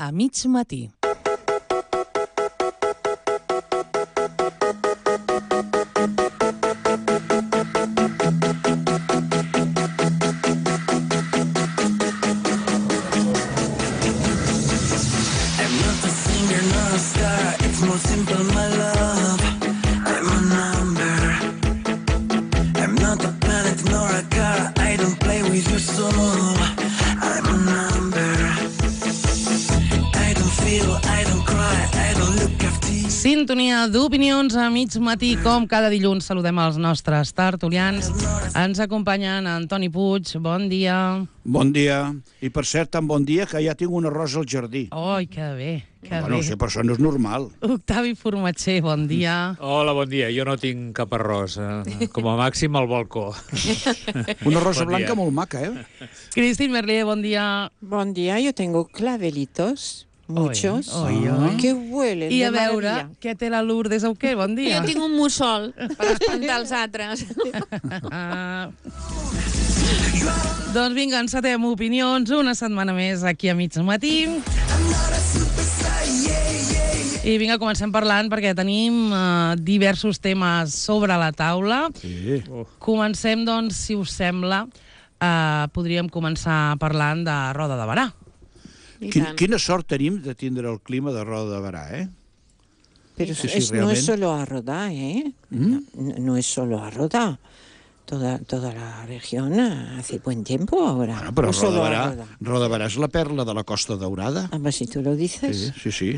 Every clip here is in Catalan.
a mig matí. Sintonia d'opinions a mig matí, com cada dilluns saludem els nostres tertulians. Ens acompanyen Antoni Puig, bon dia. Bon dia. I per cert, tan bon dia que ja tinc una rosa al jardí. Oi, que bé, que bé. No sé, però això no és normal. Octavi Formatger, bon dia. Hola, bon dia. Jo no tinc cap arròs. Com a màxim al balcó. Una rosa blanca molt maca, eh? Cristín Merlier, bon dia. Bon dia, yo tengo clavelitos. Muchos. Que huelen. I a veure, què té la Lourdes Auquer? Bon dia. Jo tinc un mussol per espantar els altres. Doncs vinga, encetem opinions una setmana més aquí a mig matí. I vinga, comencem parlant perquè tenim diversos temes sobre la taula. Sí. Comencem, doncs, si us sembla, podríem començar parlant de Roda de Berà. Quina sort tenim de tindre el clima de Roda de Berà, eh? Pero Sí, no realment. es solo a Rodá, ¿eh? No es solo a Rodá. Toda la región hace buen tiempo ahora. Bueno, però no solo a Roda de Berà és la perla de la Costa Daurada. Ah, si tú lo dices. Sí.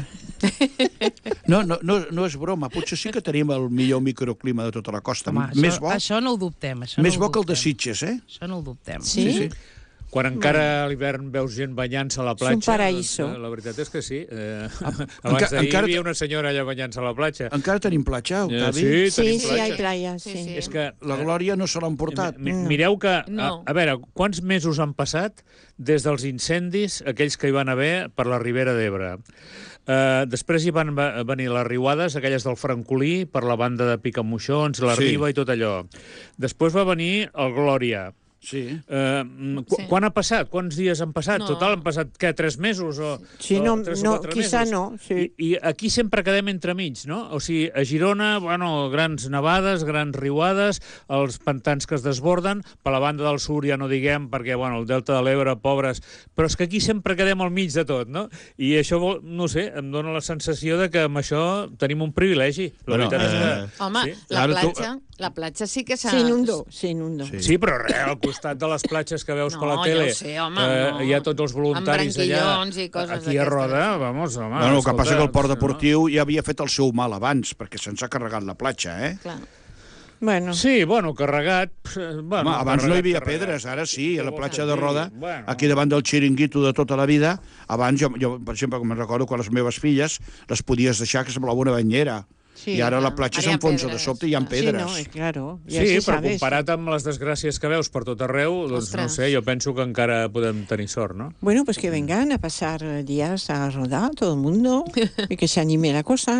No és broma, potser sí que tenim el millor microclima de tota la costa. Home, això no ho dubtem. Més bo que el de Sitges, eh? Això no ho dubtem. Sí? Quan encara a l'hivern veus gent banyant-se a la platja... És un paraíso. Doncs, la veritat és que sí. Abans d'ahir hi havia una senyora allà banyant-se a la platja. Encara tenim platja, Octavi? Sí, tenim Sí, platja. hay playas, sí. És que La Glòria no se l'ha emportat. Mireu que... No. A veure, quants mesos han passat des dels incendis, aquells que hi van haver per la Ribera d'Ebre? Després hi van venir les riuades, aquelles del Francolí, per la banda de Picamoixons, la Sí. Riba i tot allò. Després va venir el Glòria. Sí. Quan ha passat? Quants dies han passat? No. Total, han passat, què, 3 mesos? Sí, o no, 3 o no, 4 quizá mesos? no, sí. I aquí sempre quedem entremig, no? O sigui, a Girona, bueno, grans nevades, grans riuades, els pantans que es desborden, per la banda del sud ja no diguem, perquè, bueno, el Delta de l'Ebre, pobres, però és que aquí sempre quedem al mig de tot, no? I això, no sé, em dona la sensació de que amb això tenim un privilegi. La veritat és que... Home, Sí. la platja sí que s'ha... Se inundó. Sí, però al costat de les platges que veus per la No, tele, ja ho sé, home, no. hi ha tots els voluntaris allà. branquillons i coses aquí a Roda, d'aquestes. vamos, home. Bueno, el que escolta, passa que el port no? deportiu ja havia fet el seu mal abans, perquè se'ns ha carregat la platja, eh? Clar. Bueno, Sí, bueno, carregat... Bueno, Home, abans no hi havia carregat. pedres, ara sí, a la Què platja vols de dir? Roda, Bueno. aquí davant del xiringuito de tota la vida, abans, jo per exemple, com me'n recordo, quan les meves filles les podies deixar que semblava una banyera. sí. I ara la clar. platja Ara hi ha s'enfonsa de pedres. sobte i hi ha Sí, Sí, pedres. no, claro. Ya Sí, se però sabe comparat amb les desgràcies que veus per tot arreu, doncs no Ostres. sé, jo penso que encara podem tenir sort, no? Bueno, pues que vengan a pasar días a rodar todo el mundo y que se anime la cosa.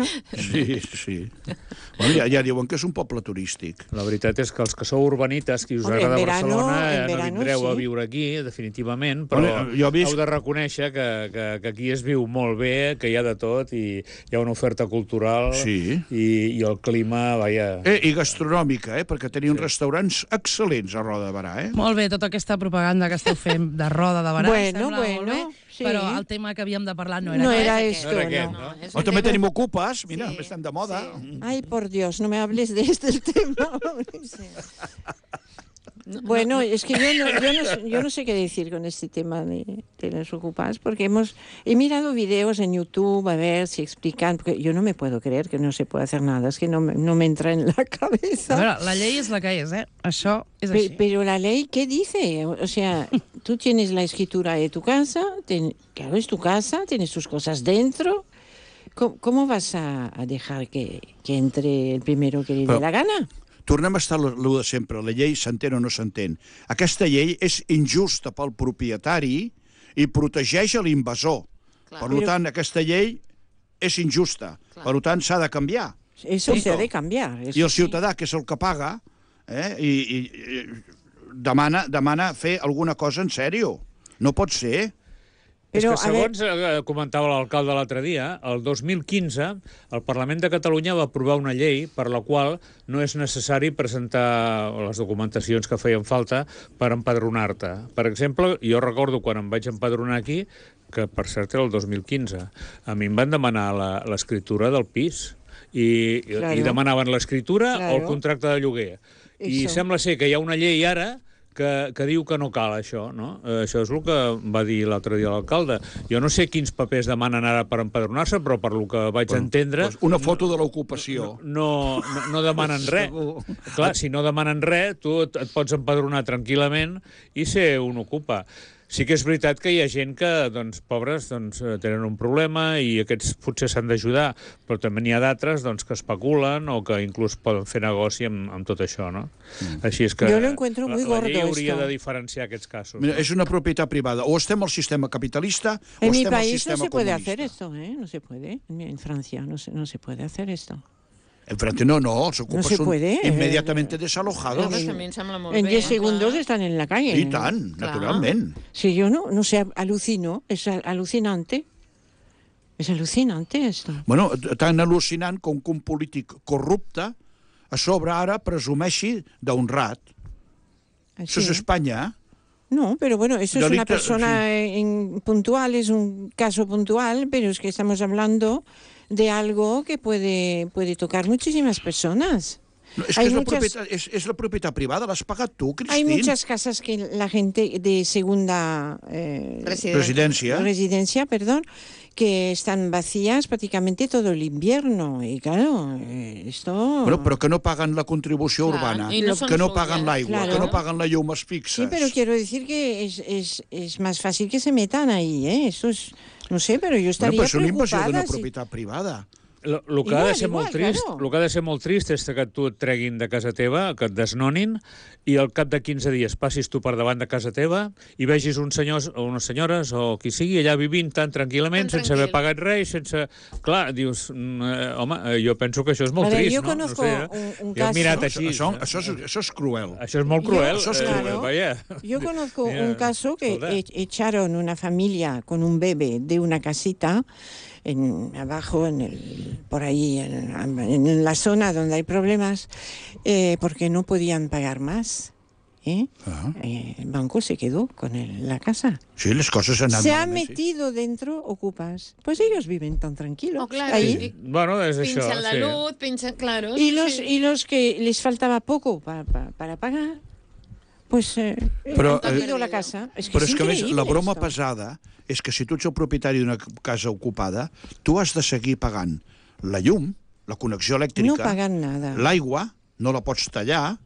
Sí. Bueno, ja diuen que és un poble turístic. La veritat és que els que sou urbanites, qui us Hombre, agrada en verano- Barcelona, en no verano vindreu a sí. viure aquí, definitivament, però Bueno, jo visc- heu de reconèixer que aquí es viu molt bé, que hi ha de tot, i hi ha una oferta cultural, Sí. i el clima, vaja... I gastronòmica, perquè tenim restaurants excel·lents a Roda de Berà, eh? Molt bé, tota aquesta propaganda que esteu fent de Roda de Berà, Bueno, sembla molt bueno, bé, sí. però el tema que havíem de parlar no era No aquest. era aquest. esto, No era aquest, no. no? és O un també tema- tenim ocupes, mira, Sí. estan de moda. Ay, por Dios, no me hables de este tema. Bueno, es que yo no sé qué decir con este tema de las ocupas, porque he mirado videos en YouTube a ver si explican, porque yo no me puedo creer que no se puede hacer nada, es que no me entra en la A cabeza. veure, la llei és la que és, Això és així. Pero la ley, ¿qué dice? O sea, tú tienes la escritura de tu casa, claro, es tu casa, tienes tus cosas dentro. ¿Cómo vas a dejar que entre el primero que le dé Però- la gana? Tornem a estar lo de sempre, la llei s'entén o no s'entén. Aquesta llei és injusta pel propietari i protegeix a l'invasor. Clar. Per tant, aquesta llei és injusta. Clar. Per tant, s'ha de canviar. Eso se ha de cambiar. I el ciutadà, que és el que paga, i demana fer alguna cosa en sèrio. No pot ser. És Però, que segons comentava l'alcalde l'altre dia, el 2015 el Parlament de Catalunya va aprovar una llei per la qual no és necessari presentar les documentacions que feien falta per empadronar-te. Per exemple, jo recordo quan em vaig empadronar aquí, que per cert era el 2015, a mi em van demanar l'escriptura del pis i demanaven l'escriptura o el contracte de lloguer. I sembla ser que hi ha una llei ara que diu que no cal això, no? Això és el que va dir l'altre dia l'alcalde. Jo no sé quins papers demanen ara per empadronar-se, però per lo que vaig entendre... Una foto de l'ocupació. No demanen res. Clar, si no demanen res, tu et pots empadronar tranquil·lament i ser un ocupa. Sí que és veritat que hi ha gent que, doncs, pobres, doncs, tenen un problema i aquests potser s'han d'ajudar, però també n'hi ha d'altres doncs, que especulen o que inclús poden fer negoci amb tot això, no? Així és que Yo lo encuentro muy gordo la llei hauria esto. de diferenciar aquests casos. Mira, és una propietat privada. O estem al sistema capitalista o En mi estem al país no sistema se puede comunista. hacer esto, ¿eh? No se puede. En Francia no se puede hacer esto. En Francia no, els ocupes se són puede. inmediatamente desalojados. Pues a mi em sembla molt En bé. 10 segundos clar. están en la calle. I tant, Clar. naturalment. Si yo no sé, alucino, es alucinante. Es alucinante esto. Bueno, tan al·lucinant com que un polític corrupte a sobre ara presumeixi d'honrat. Això és Así. Espanya, eh? No, pero bueno, eso es una Delicte, persona puntual, es un caso puntual, pero es que estamos hablando de algo que puede tocar muchísimas personas. No, és Hay que muchas- és la propietat privada, l'has pagat tu, Hay Cristín. muchas casas que la gente de segunda residencia, perdón, que están vacías prácticamente todo el invierno. Y claro, esto... Bueno, però que no paguen la contribució Clar, urbana, i no són que no suyes. paguen l'aigua, Claro. que no paguen la llum fixes. Sí, pero quiero decir que es más fácil que se metan ahí, ¿eh? Eso es... No sé, pero yo Bueno, estaría però és una invasió preocupada. d'una propietat privada. El que ha de ser Igual, molt trist, claro. el que ha de ser molt trist és que tu et treguin de casa teva, que et desnonin, i al cap de 15 dies passis tu per davant de casa teva i vegis uns senyors o unes senyores o qui sigui allà vivint tan tranquil·lament, Tan sense haver tranquil. pagat res, sense... Clar, dius, home, jo penso que això és molt A ver, trist, yo no? conozco No sé, un jo he caso- mirat No, així. això és cruel. Això és molt cruel. Això és cruel. Vaja. Yo conozco Mira, un caso que escolta. echaron una familia con un bebé de una casita abajo, por ahí, en la zona donde hay problemas, porque no podían pagar más. Ah. El banco se quedó con la casa. Sí, les coses han anat Se han malament, sí. metido dentro ocupas. Pues ellos viven tan tranquilos. Oh, claro, ahí. Bueno, és això. Pinchen la sí. luz, pinchen... Claro. Y sí. los que les faltaba poco para pagar, pues Però, han perdido la casa. Es que Però es és que, a més, increíble la broma esto. pesada és que si tu ets el propietari d'una casa ocupada, tu has de seguir pagant la llum, la connexió elèctrica, No pagan nada. l'aigua, no la pots tallar,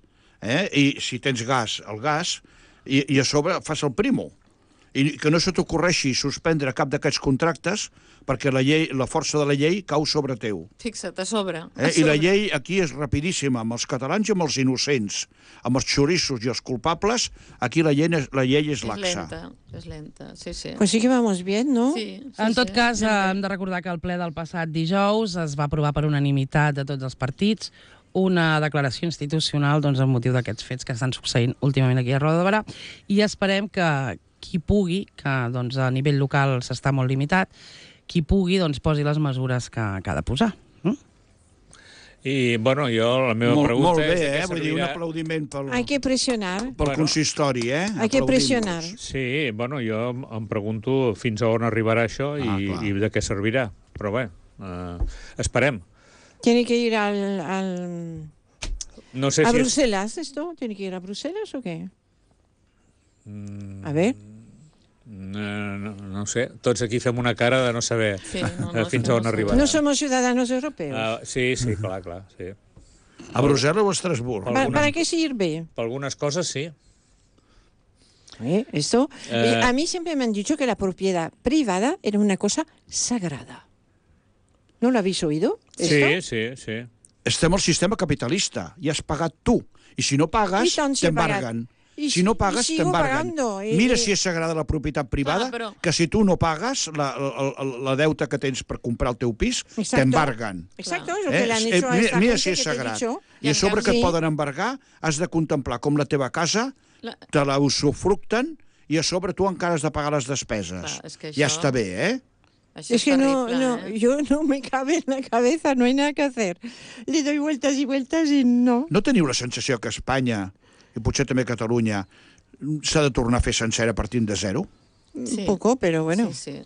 i si tens gas, el gas, i a sobre fas el primo. I que no se t'ocorreixi suspendre cap d'aquests contractes perquè la força de la llei cau sobre teu. Fixa't, a sobre. I la llei aquí és rapidíssima, amb els catalans i amb els innocents, amb els xorissos i els culpables, aquí la llei és laxa. És lenta, sí, sí. Pues sí que vamos bien, ¿no? Sí, sí, En tot sí. cas, hem de recordar que el ple del passat dijous es va aprovar per unanimitat de tots els partits una declaració institucional doncs, amb motiu d'aquests fets que estan succeint últimament aquí a Roda de Berà, i esperem que qui pugui, que doncs, a nivell local s'està molt limitat, qui pugui doncs, posi les mesures que ha de posar. I, bueno, jo, la meva pregunta Molt bé, és... de què Vull dir, un servirà- aplaudiment Hay que presionar. pel consistori, Hay que presionar. Sí, bueno, jo em pregunto fins a on arribarà això clar. i de què servirà. Però bé, esperem. ¿Tiene que ir No sé a si és... Bruselas esto? ¿Tiene que ir a Bruselas o qué? A ver. No sé, tots aquí fem una cara de no saber Sí, no, fins a on arribarà. No somos ciudadanos europeos. Sí, clar, sí. A Brussel·les o a Estrasburg? ¿Para qué sirve? Per algunes coses sí. Esto, a mí siempre me han dicho que la propiedad privada era una cosa sagrada. ¿No lo habéis oído? Sí, sí, sí. Estem al sistema capitalista i has pagat tu. I si no I pagues, tant, si he t'embarguen. I Si no pagues, sigo t'embarguen. pagando, Mira si és sagrada la propietat privada, Clar, però- que si tu no pagues la deuta que tens per comprar el teu pis, Exacto. t'embarguen. Exacto, es lo que le han hecho a Mira, esta mira gente si és que te he sagrat. dicho. I a sobre que et Sí. poden embargar, has de contemplar com la teva casa te la usufructen i a sobre tu encara has de pagar les despeses. Clar, és que Ja això- està bé, eh? Això Es que terrible, yo no me cabe en la cabeza, no hay nada que hacer. Le doy vueltas y vueltas y no. No teniu la sensació que Espanya, i potser també Catalunya, s'ha de tornar a fer sencera partint de zero? Sí. Un poco, pero bueno. Sí.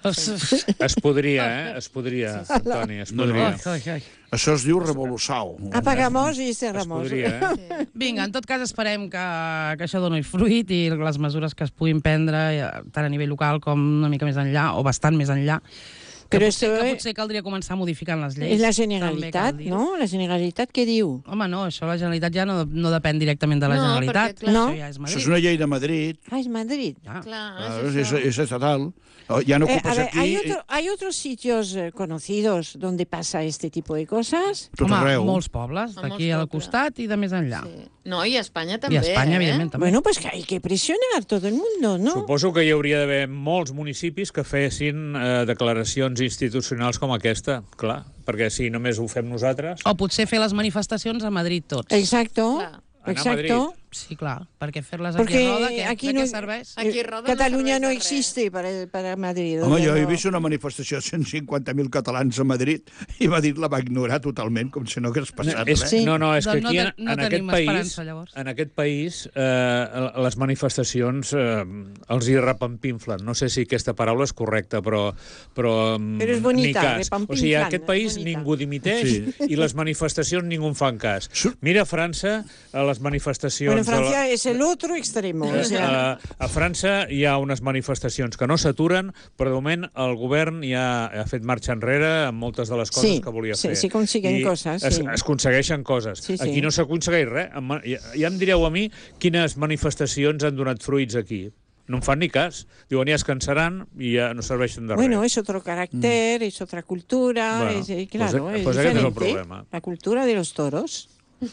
Es podria, Es podria, Antoni, es podria. Això es diu revolução. Apagamos y Es cerramos. podria, Vinga, en tot cas esperem que això doni fruit i les mesures que es puguin prendre, tant a nivell local com una mica més enllà, o bastant més enllà, que Però potser, això que és- potser caldria començar modificant les lleis. Es la També Generalitat, cal dir-ho. ¿no? La Generalitat, ¿qué diu? Home, no, això la Generalitat ja no depèn directament de la No, Generalitat. perquè, clar- No. Això ja és Això Madrid. és una llei de Madrid, Ah, es Madrid. Ja. Clar, és estatal. Ja no A ocupes ver, aquí ¿hay otros sitios conocidos donde pasa este tipo de cosas? tot Home, arreu. molts pobles, A d'aquí molts al pobles. costat i de més enllà. Sí. No, i a Espanya també, I a Espanya, evidentment, també. Bueno, pues que hay que presionar todo el mundo, ¿no? Suposo que hi hauria d'haver molts municipis que fessin declaracions institucionals com aquesta, clar, perquè si només ho fem nosaltres... O potser fer les manifestacions a Madrid tots. Exacto, Clar. Anar a exacto. Sí, clar, perquè fer-les aquí Porque a Roda, aquí de no- què serveix? Aquí Roda no Catalunya serveix no de res. existe para Madrid. Home, donde jo he no- vist una manifestació de 150.000 catalans a Madrid i Madrid la va ignorar totalment, com si no hagués passat És, res. Sí. No, és que Doncs no aquí, ten- no en, tenim aquest país, esperança, llavors. en aquest país, les manifestacions els hi repampinflen. No sé si aquesta paraula és correcta, però Però és bonita, ni cas. O sigui, a repampinflant, aquest és país bonita. ningú dimiteix i les manifestacions ningú en fan cas. Mira a França, a les manifestacions... Bueno, Francia es el otro extremo. O sea, A França hi ha unes manifestacions que no s'aturen, però de moment el govern ja ha fet marxa enrere amb moltes de les coses Sí, que volia sí, fer. sí consiguen I coses, Es sí. aconsegueixen coses. Sí, sí. Aquí no s'aconsegueix res. Ja em direu a mi quines manifestacions han donat fruits aquí. No em fan ni cas. Diuen, ja es cansaran i ja no serveixen de bueno, res. es otro carácter, es otra cultura, Bueno, claro, pues es aquest és el diferente. problema. La cultura de los toros.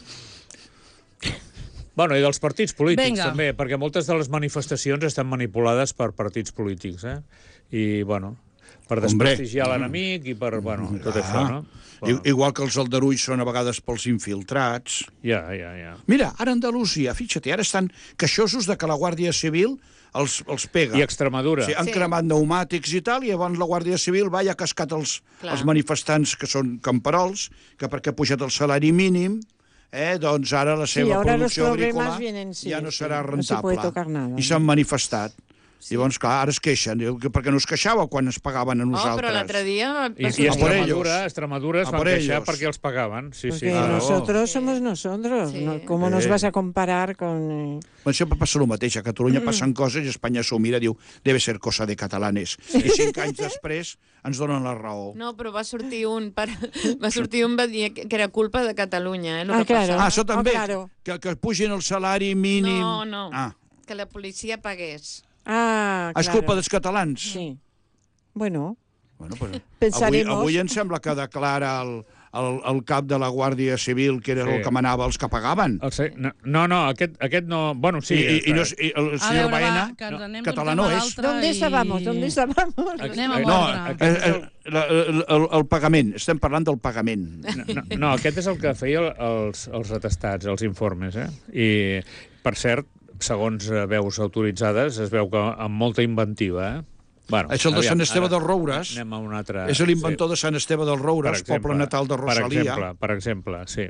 Bueno, i dels partits polítics, Vinga. també, perquè moltes de les manifestacions estan manipulades per partits polítics, I, bueno, per Hombre. desprestigiar l'enemic i per, bueno, tot això, no? Igual que els aldarulls són a vegades pels infiltrats. Ja. Mira, ara a Andalusia, fixa't, ara estan queixosos de que la Guàrdia Civil els pega. I Extremadura. Sí, han Sí. cremat pneumàtics i tal, i llavors la Guàrdia Civil va i ha cascat els Clar. manifestants que són camperols, que perquè ha pujat el salari mínim, doncs ara la seva ahora los producció problemas agrícola vienen, sí, ja no sí, serà no se puede rentable. tocar nada. I s'han manifestat. Sí. Llavors, clar, ara es queixen, diu que perquè no es queixava quan es pagaven a Oh, nosaltres. però l'altre dia... I va a sortir- por Extremadura es A van por queixar ellos. perquè els pagaven. Sí, Porque claro. nosotros somos nosotros. Sí. ¿No? ¿Cómo nos vas a comparar con...? Bueno, sempre passa el mateix. A Catalunya passen coses i Espanya s'ho mira i diu debe ser cosa de catalanes. I 5 anys després ens donen la raó. No, però va sortir un, va dir que era culpa de Catalunya, lo Ah, que claro. passava. Això també, claro. que pugin el salari mínim. No. Ah, Que la policia pagués. Ah, és claro. culpa dels catalans. Sí. Bueno, Bueno, pues, Pensaremos. avui em sembla que declara el cap de la Guàrdia Civil, que era Sí. el que manava els que pagaven. No, aquest no... Bueno, sí. I el A senyor veure, va, Baena, que ens anem català d'un no tema a és. l'altre ¿dónde i- estábamos? ¿Dónde estábamos? Anem amb No, ordre. el pagament. Estem parlant del pagament. No, aquest és el que feia els atestats, els informes, I, per cert, segons veus autoritzades, es veu que amb molta inventiva, Bueno, és el de Sant Esteve ara dels Roures. Anem a un altre... És l'inventor de Sant Esteve dels Roures, poble natal de Rosalia. Per exemple, sí.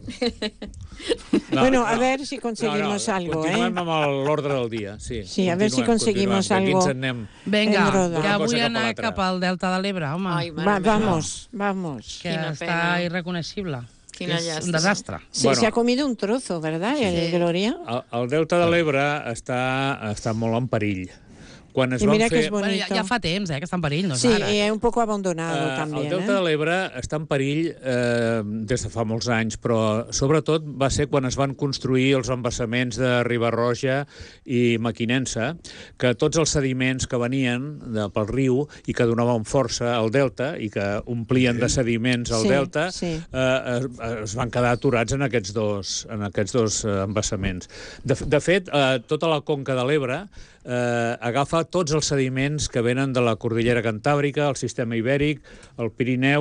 Bueno, a ver si conseguimos algo, Continuem amb l'ordre del dia, sí. Sí, a ver si Continuem, conseguimos que aquí algo. ens en anem... Vinga, En roda. que Una cosa vull cap a anar l'altra. cap al Delta de l'Ebre, home, Ai, mare meva. Vamos. que Quina està pena. irreconeixible. Quina que és llàstima. un desastre. Se ha comido un trozo, ¿verdad, Gloria? El Delta de l'Ebre està molt en perill. Quan es I van mira fer... que és Bueno, bonito. ja fa temps, que està en perill, no és Sí, ara. un poco abandonado también. El Delta de l'Ebre està en perill des de fa molts anys, però sobretot va ser quan es van construir els embassaments de Riba-roja i Mequinensa, que tots els sediments que venien pel riu i que donaven força al delta i que omplien de sediments el Sí, delta, sí. es van quedar aturats en aquests dos embassaments. De fet, tota la conca de l'Ebre agafa tots els sediments que venen de la Cordillera Cantàbrica, el sistema Ibèric, el Pirineu,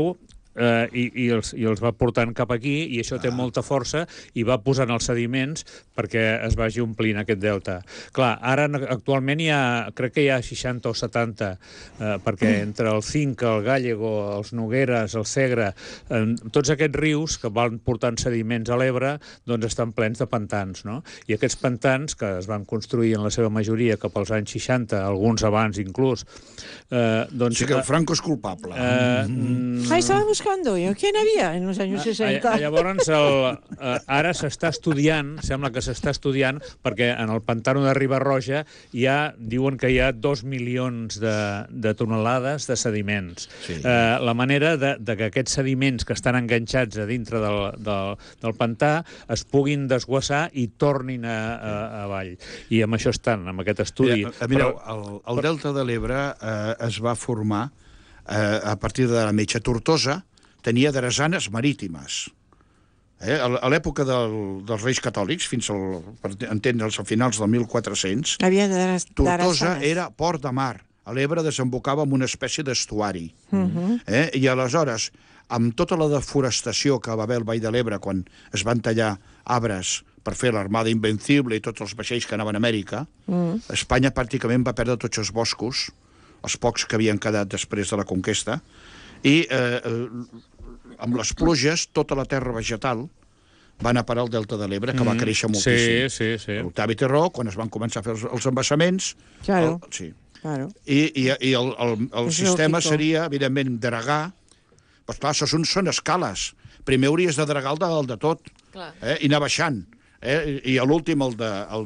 i els va portant cap aquí, i això té molta força, i va posant els sediments perquè es vagi omplint aquest delta. Clar, ara actualment crec que hi ha 60 o 70, perquè entre el Cinca, el Gállego, els Nogueres, el Segre, tots aquests rius que van portant sediments a l'Ebre, doncs estan plens de pantans, no? I aquests pantans, que es van construir en la seva majoria cap als anys 60, alguns abans inclús, doncs... Sí que el Franco és culpable. Estaba buscando yo. ¿Quién había en los años 60? Llavors, ara s'està estudiant, sembla que s'està estudiant, perquè en el pantano de Riba-roja diuen que hi ha 2 milions de tonelades de sediments. Sí. La manera de que aquests sediments que estan enganxats a dintre del pantà es puguin desguassar i tornin avall. I amb això estan, amb aquest estudi. Mireu, el Delta de l'Ebre es va formar a partir de la Metxa. Tortosa tenia drassanes marítimes. A l'època dels Reis Catòlics, fins per entendre'ls a finals del 1400, Tortosa era port de mar. A l'Ebre desembocava en una espècie d'estuari. I aleshores, amb tota la deforestació que va haver al Vall de l'Ebre quan es van tallar arbres per fer l'Armada Invencible i tots els vaixells que anaven a Amèrica, Espanya pràcticament va perdre tots els boscos, els pocs que havien quedat després de la conquesta, i amb les pluges tota la terra vegetal va anar a parar al Delta de l'Ebre, que va créixer moltíssim. Sí. L'Octavi Terró, quan es van començar a fer els embassaments... Claro. Sí. Claro. I el sistema seria, evidentment, dragar. Però clar, són escales. Primer hauries de dragar el de dalt de tot, i anar baixant. I a l'últim, el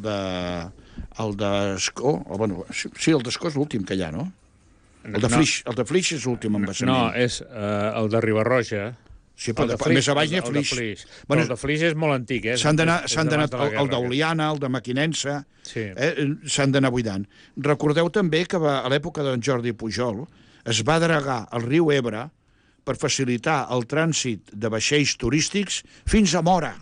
d'Escó... Sí, el d'Escó és l'últim que hi ha, no? El de Flix és l'últim embassament. No, és el de Riba-roja. Sí, però més avall n'hi ha Flix. El de Flix és molt antic, S'han d'anar el d'Oliana, el de Mequinensa, s'han d'anar buidant. Recordeu també que a l'època d'en Jordi Pujol es va dragar el riu Ebre per facilitar el trànsit de vaixells turístics fins a Mora.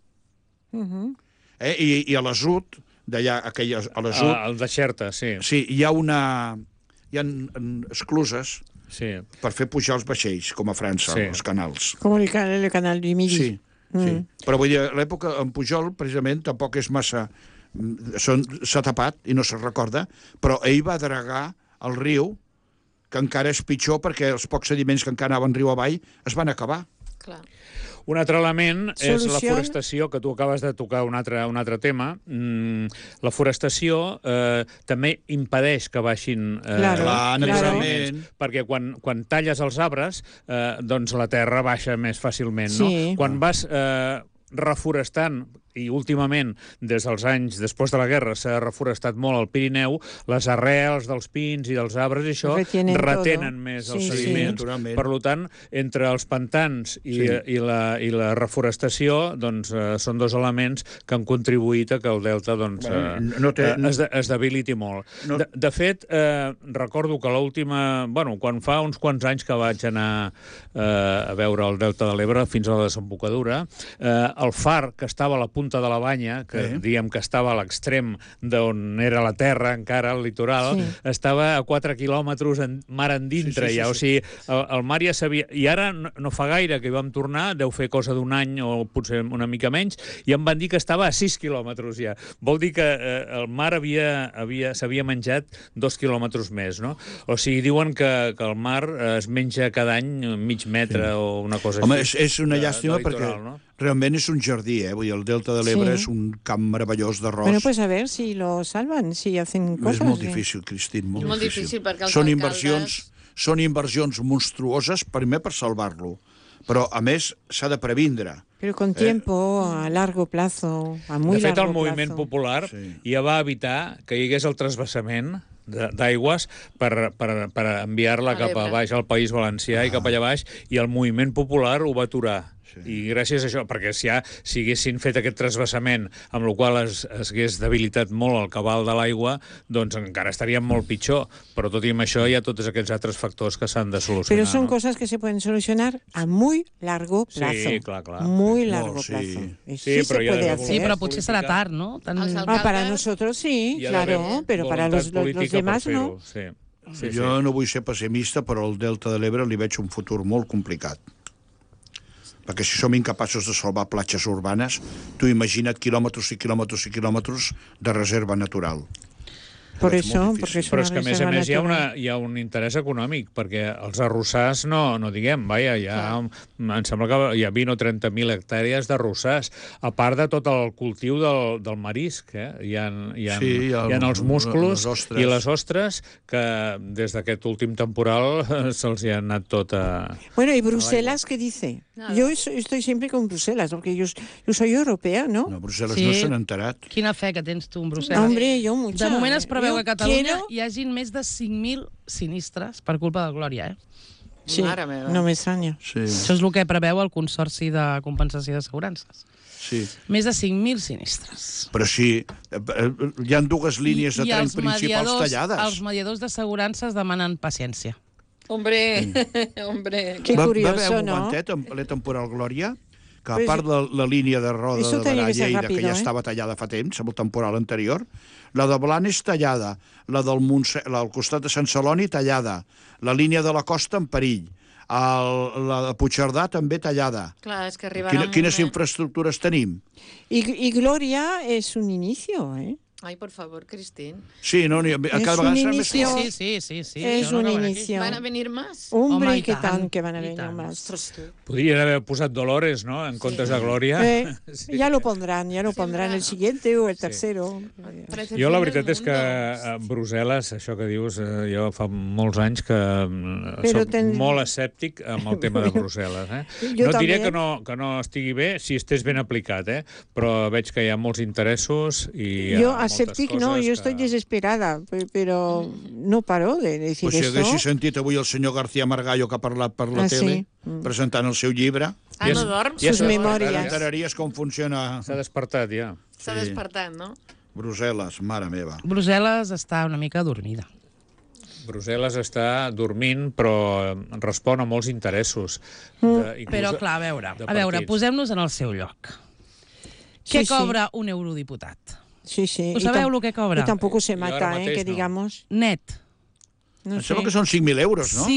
I a l'Asut, d'allà, a l'Asut... El de Xerta, sí. Sí, hi ha escluses per fer pujar els vaixells, com a França, els canals. Com el canal du Midi. Sí. Però vull dir, l'època en Pujol, precisament, tampoc és massa... S'ha tapat i no se'n recorda, però ell va dragar el riu, que encara és pitjor perquè els pocs sediments que encara anaven riu avall es van acabar. Clar. Un altre element és la forestació, que tu acabes de tocar un altre tema. La forestació també impedeix que baixin naturalment, perquè quan talles els arbres, doncs la terra baixa més fàcilment. Quan vas reforestant, i últimament, des dels anys després de la guerra, s'ha reforestat molt el Pirineu, les arrels dels pins i dels arbres, i això retenen més els sediments. Per tant, entre els pantans i la reforestació, doncs, són dos elements que han contribuït a que el delta es debiliti molt. De fet, recordo que l'última... quan fa uns quants anys que vaig anar a veure el delta de l'Ebre fins a la desembocadura, el far que estava a la punta de la Banya, que diguem que estava a l'extrem d'on era la terra, encara al litoral, estava a 4 quilòmetres mar endintre, ja. O sigui, el mar ja sabia... I ara no fa gaire que hi vam tornar, deu fer cosa d'un any o potser una mica menys, i em van dir que estava a 6 quilòmetres ja. Vol dir que el mar s'havia menjat 2 quilòmetres més, no? O sigui, diuen que el mar es menja cada any mig metre o una cosa així. Home, és una llàstima perquè realment és un jardí, Vull dir, el Delta de l'Ebre és un camp meravellós d'arròs. Bueno, pues a ver si lo salvan, si hacen cosas. És molt difícil, Cristín, molt difícil perquè els alcaldes... Són inversions monstruoses, primer per salvar-lo, però a més s'ha de previndre. Però con tiempo, a largo plazo, a muy largo plazo. De fet, el moviment popular ja va evitar que hi hagués el transvasament d'aigües per enviar-la cap a baix al País Valencià i cap allà baix, i el moviment popular ho va aturar. I gràcies a això, perquè si haguessin fet aquest transvasament, amb la qual es hagués debilitat molt el cabal de l'aigua, doncs encara estaríem molt pitjor. Però tot i amb això hi ha tots aquests altres factors que s'han de solucionar. Però són coses que se poden solucionar a muy largo plazo. Sí, clar. Muy largo plazo. Sí, però potser serà tard, no? Para nosotros sí, claro, pero para los demás no. Jo no vull ser pessimista, però el Delta de l'Ebre li veig un futur molt complicat. Perquè si som incapaços de salvar platges urbanes, tu imagina't quilòmetres i quilòmetres i quilòmetres de reserva natural. Por És eso, molt porque difícil. es Però una és que, a més reserva natural. hi ha un interès econòmic, perquè els arrossars no diguem, em sembla que hi ha 20 o 30.000 hectàrees d'arrossars, a part de tot el cultiu del marisc. Hi ha els musclos les ostres. i les ostres, que des d'aquest últim temporal se'ls hi ha anat tot a... Bueno, ¿y Bruselas qué dice? Nada. Yo estoy siempre con Bruselas, porque yo soy europea, ¿no? No, Brussel·les Sí. no s'han enterat. Quina fe que tens tu en Brussel·les. Hombre, yo mucha. De moment es preveu Yo que a Catalunya quiero- hi hagin més de 5.000 sinistres per culpa del Glòria, eh? Sí, Mare meva. no me extraña. Sí, Això és el que preveu el Consorci de Compensació d'Assegurances. sí. Més de 5.000 sinistres. Però sí, hi ha dues línies de tren els principals tallades. Els mediadors d'assegurances demanen paciència. Hombre, hombre. Qué va curioso, haver un ¿no? momentet, en ple temporal Glòria, que a Pues, part de la línia de roda eso de tenía la que ser Lleida, rápido, que ja ¿eh? estava tallada fa temps, amb el temporal anterior, la de Blanes tallada, la al costat de Sant Celoni tallada, la línia de la costa en perill, la de Puigcerdà també tallada. Clar, és que arribarà un Quines moment. infraestructures tenim? Y Gloria es un inicio, ¿eh? Ai, por favor, Cristín. Sí, no, cada un vegada serà més inicio. fort. Sí. Es això no un acaba aquí. inicio. ¿Van a venir más? Hombre, Home, y i qué tant, tan que van a i venir tant. más. Ostres, tu. Podrien haver posat Dolores, no?, en comptes de Glòria. Sí. Ya lo pondrán el siguiente o el tercero. Parece el Jo la fin veritat del és que mundo. a Brussel·les, això que dius, jo fa molts anys que Però soc ten- molt escèptic amb el tema de Brussel·les. Jo No et diré també. que no estigui bé si estés ben aplicat, però veig que hi ha molts interessos i Yo moltes aséptic no, coses yo estoy que... desesperada, pero no paro de decir Pues si esto. haguessis sentit avui el senyor García Margallo que ha parlat per la Ah, tele, sí? presentant el seu llibre, Ah, no dorm? ja Sus s'ha memòries. despertat, t'enteraries com funciona S'ha despertat, ja. S'ha Sí. despertat, no? Brussel·les, mare meva. Brussel·les està una mica dormida. Brussel·les està dormint, però respon a molts interessos. Però, clar, a veure, posem-nos en el seu lloc. Sí, Què sí. cobra un eurodiputat? Sí, sí. Ho sabeu el que cobra? Y tampoco se Y ahora mata, mateix que no. digamos. Net. No Em sé. sembla que són 5.000 euros, no?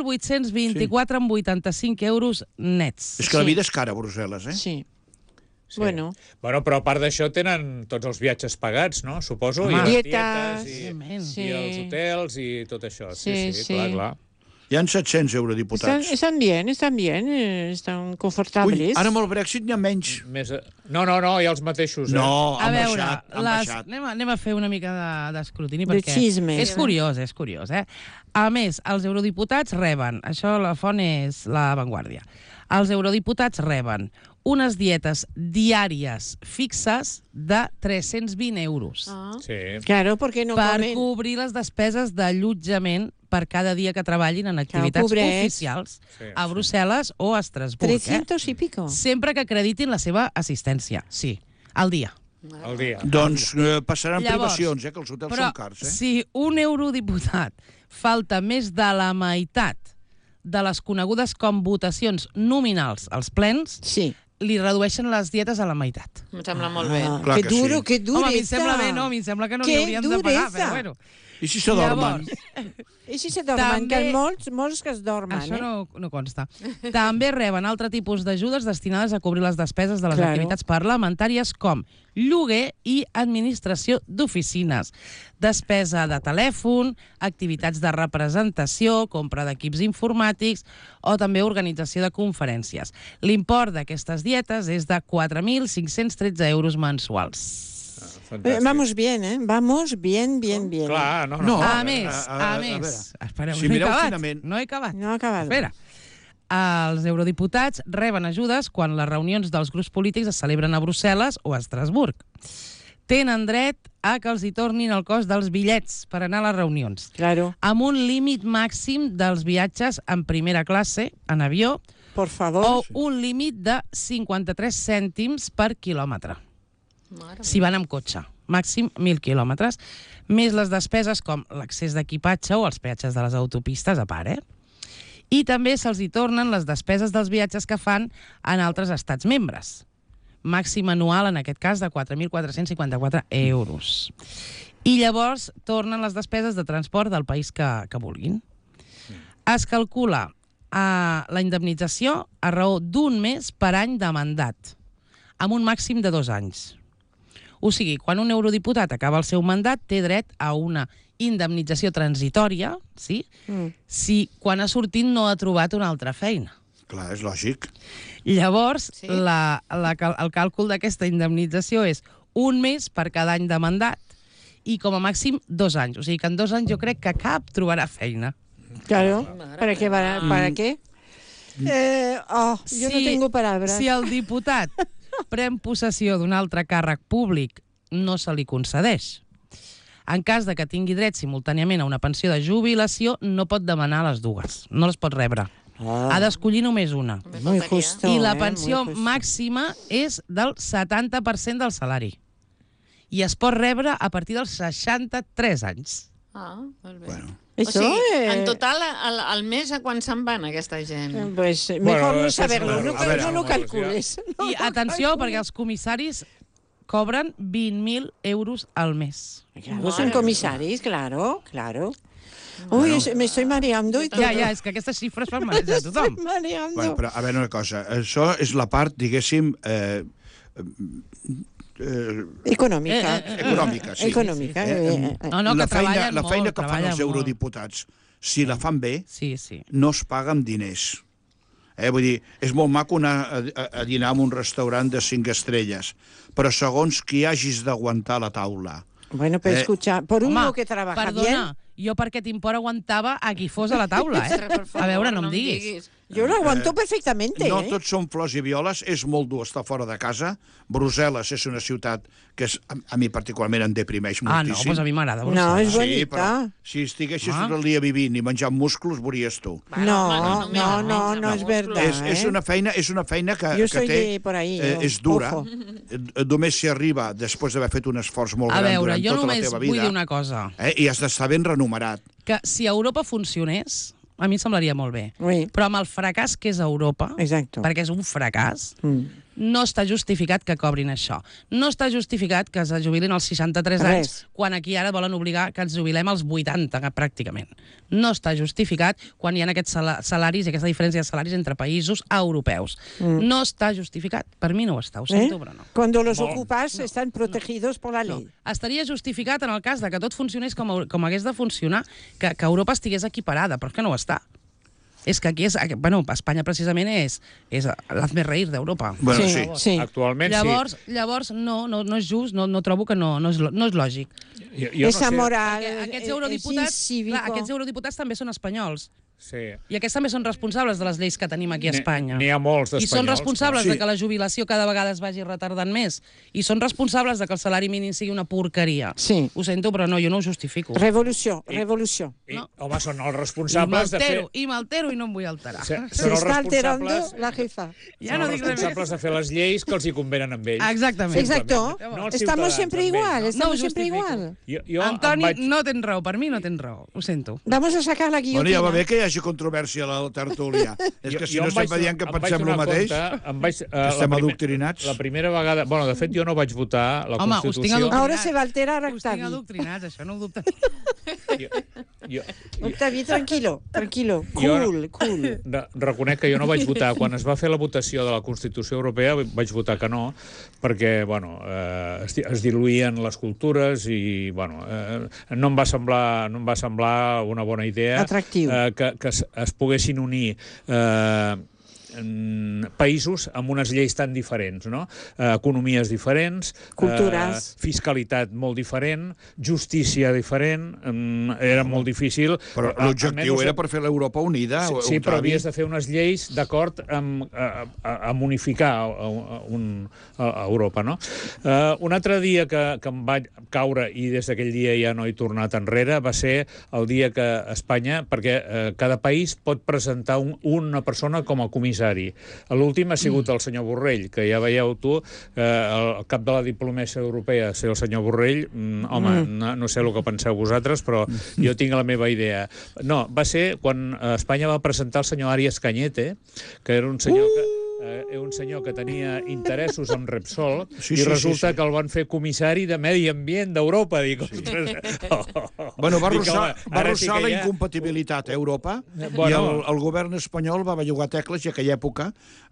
6.824 amb 85 euros nets. És que la Sí. vida és cara a Brussel·les, eh? Sí. Sí. Bueno, Però a part d'això tenen tots els viatges pagats, no? Suposo, Home. i les Dietes, dietes, evidentment. i Sí. els hotels i tot això. Sí, Sí, sí, sí. clar. Hi ha 700 eurodiputats. están bien, están Ui, confortables. ara amb el Brexit n'hi ha menys. No, hi ha els mateixos. No, A han veure, baixat, han baixat. anem a fer una mica d'escrutini, De perquè xisme. és curiós, eh? A més, els eurodiputats reben, això la font és La Vanguardia, els eurodiputats reben unes dietes diàries fixes de 320 euros Ah. Sí. Claro, porque no per comen. cobrir les despeses d'allotjament per cada dia que treballin en activitats pobrets. oficials Sí, a sí. Brussel·les o a Estrasburg. 300 y pico. Sempre que acreditin la seva assistència. Sí, al dia. Al dia. Doncs passaran Llavors, privacions, que els hotels Però són cars, eh? si un eurodiputat falta més de la meitat de les conegudes com votacions nominals als plens, Sí. li redueixen les dietes a la meitat. Em sembla molt bé. Ah, Clar qué que duro, sí. qué dureza. Home, a mi em sembla bé, no? A mi em sembla que no li Que haurien de pagar, dureza. però bueno. I si se dormen? Llavors, I si se dormen, També- que molts que es dormen, això eh? no consta. També reben altre tipus d'ajudes destinades a cobrir les despeses de les Claro. activitats parlamentàries com lloguer i administració d'oficines, despesa de telèfon, activitats de representació, compra d'equips informàtics o també organització de conferències. L'import d'aquestes dietes és de 4.513 euros mensuals. Fantàstic. Vamos bien, ¿eh? Vamos bien. Clar, no. No. A a més, veure. espereu, Si no he mireu acabat. finament- No he acabat. No ha acabat. Espera. Els eurodiputats reben ajudes quan les reunions dels grups polítics es celebren a Brussel·les o a Estrasburg. Tenen dret a que els hi tornin el cost dels bitllets per anar a les reunions, Claro, amb un límit màxim dels viatges en primera classe, en avió, por favor. o un límit de 53 cèntims per quilòmetre, Mare si van amb cotxe. Màxim 1.000 quilòmetres, més les despeses com l'accés d'equipatge o els peatges de les autopistes a part, eh? I també se'ls hi tornen les despeses dels viatges que fan en altres estats membres. Màxim anual, en aquest cas, de 4.454 euros. I llavors tornen les despeses de transport del país que vulguin. Es calcula la indemnització a raó d'un mes per any de mandat, amb un màxim de 2 anys. O sigui, quan un eurodiputat acaba el seu mandat, té dret a una indemnització transitòria, sí? Si quan ha sortit no ha trobat una altra feina. Clar, és lògic. Llavors, el càlcul d'aquesta indemnització és un mes per cada any de mandat i com a màxim 2 anys. O sigui que en 2 anys jo crec que cap trobarà feina. Claro, ¿para qué? ¿Para qué? Yo no tengo palabras. Si el diputat pren possessió d'un altre càrrec públic, no se li concedeix. En cas de que tingui dret simultàniament a una pensió de jubilació, no pot demanar les dues, no les pot rebre. Ha d'escollir només una. Muy justo. I la pensió màxima és del 70% del salari. I es pot rebre a partir dels 63 anys. Molt bé. Bueno. O sigui, en total, al mes a quan se'n van aquesta gent? Pues mejor no saberlo, no lo calcules. I atenció, perquè els comissaris cobren 20.000 euros al mes. Claro, son comisaris, claro. Uy, me estoy mareando y todo. Ja, és que aquestes xifres fan marejar a tothom. Estoy mareando. Bueno, però a veure una cosa, això és la part, diguéssim, econòmica. Econòmica, sí. Econòmica. No, que treballen molt. La feina que fan els eurodiputats, si la fan bé, no es paga amb diners. Vull dir, és molt maco anar a dinar en un restaurant de 5 estrelles, però segons qui hagis d'aguantar la taula. Bueno, pero escucha, por uno que trabaja bien... Jo per aquest import aguantava a qui fos a la taula, A veure, no em diguis. Jo lo aguanto perfectamente. No tots són flors i violes, és molt dur estar fora de casa. Brussel·les és una ciutat que a mi particularment em deprimeix moltíssim. No, doncs a mi m'agrada Brussel·les. No, és bonita. Sí, però si estiguessis tot el dia vivint i menjant músculs, veuries tu. No, és veritat. És una feina que té... És dura. Només s'hi arriba després d'haver fet un esforç molt gran durant tota la teva vida. A veure, jo només vull dir una cosa. I has d'estar ben renumerat. Que si Europa funcionés, a mi em semblaria molt bé. Però amb el fracàs que és Europa, perquè és un fracàs, no està justificat que cobrin això. No està justificat que es jubilin als 63 anys, quan aquí ara volen obligar que ens jubilem als 80, pràcticament. No està justificat quan hi ha aquests salaris i aquesta diferència de salaris entre països europeus. No està justificat. Per mi no ho està, ho sento, però no. Cuando los ocupas están protegidos por la ley. Estaria justificat en el cas de que tot funcionés com hagués de funcionar, que Europa estigués equiparada, però és que no ho està. És que aquí bueno, Espanya precisament és l'hazme reír d'Europa. Bueno, sí. Actualment llavors no és just, no trobo que no és lògic. Esa moral aquests eurodiputats també són espanyols. Sí. I aquests també són responsables de les lleis que tenim aquí a Espanya. N'hi ha molts d'espanyols. I són responsables de que la jubilació cada vegada es vagi retardant més. I són responsables de que el salari mínim sigui una porqueria. Sí. Ho sento, però no, jo no ho justifico. Revolució. Home, són els responsables de fer... I m'altero i no em vull alterar. Són els responsables... la jefa. Ja no dic res més. Són els responsables de fer les lleis que els hi convenen amb ells. Exactament. Exacto. Estamos siempre igual. Antoni, no tens raó. Per mi no tens raó. Ho sento. Vamos a sacar la guillotina. Bueno, ja va bé que hi hagi controvèrsia a la tertúlia. És que si no sempre dient que pensem el mateix, estem adoctrinats. La primera vegada... Bueno, de fet, jo no vaig votar la Constitució. Ahora se va a alterar Octavi. Us tinc adoctrinats, això no ho dubta. Octavi, tranquilo. Cool. Reconec que jo no vaig votar. Quan es va fer la votació de la Constitució Europea vaig votar que no, perquè, bueno, es diluïen les cultures i, bueno, no em va semblar una bona idea. Atractiu. Que es poguessin unir països amb unes lleis tan diferents, no? Economies diferents, cultures, fiscalitat molt diferent, justícia diferent, era molt difícil. Però l'objectiu era per fer l'Europa unida. Sí, però havies de fer unes lleis d'acord amb unificar Europa, no? Un altre dia que em vaig caure, i des d'aquell dia ja no he tornat enrere, va ser el dia que Espanya, perquè cada país pot presentar una persona com a comissari. L'últim ha sigut el senyor Borrell, que ja veieu tu, el cap de la diplomàcia europea, ser el senyor Borrell, no sé el que penseu vosaltres, però jo tinc la meva idea. No, va ser quan Espanya va presentar el senyor Arias Cañete, que era un senyor un senyor que tenia interessos amb Repsol Sí, i sí, resulta sí. que el van fer comissari de Medi Ambient d'Europa. Dic, ostres... Bueno, va Dic, arrossar, home, va ara sí arrossar que la ja- incompatibilitat a Europa Bueno. i el govern espanyol va bellugar tecles i en aquella època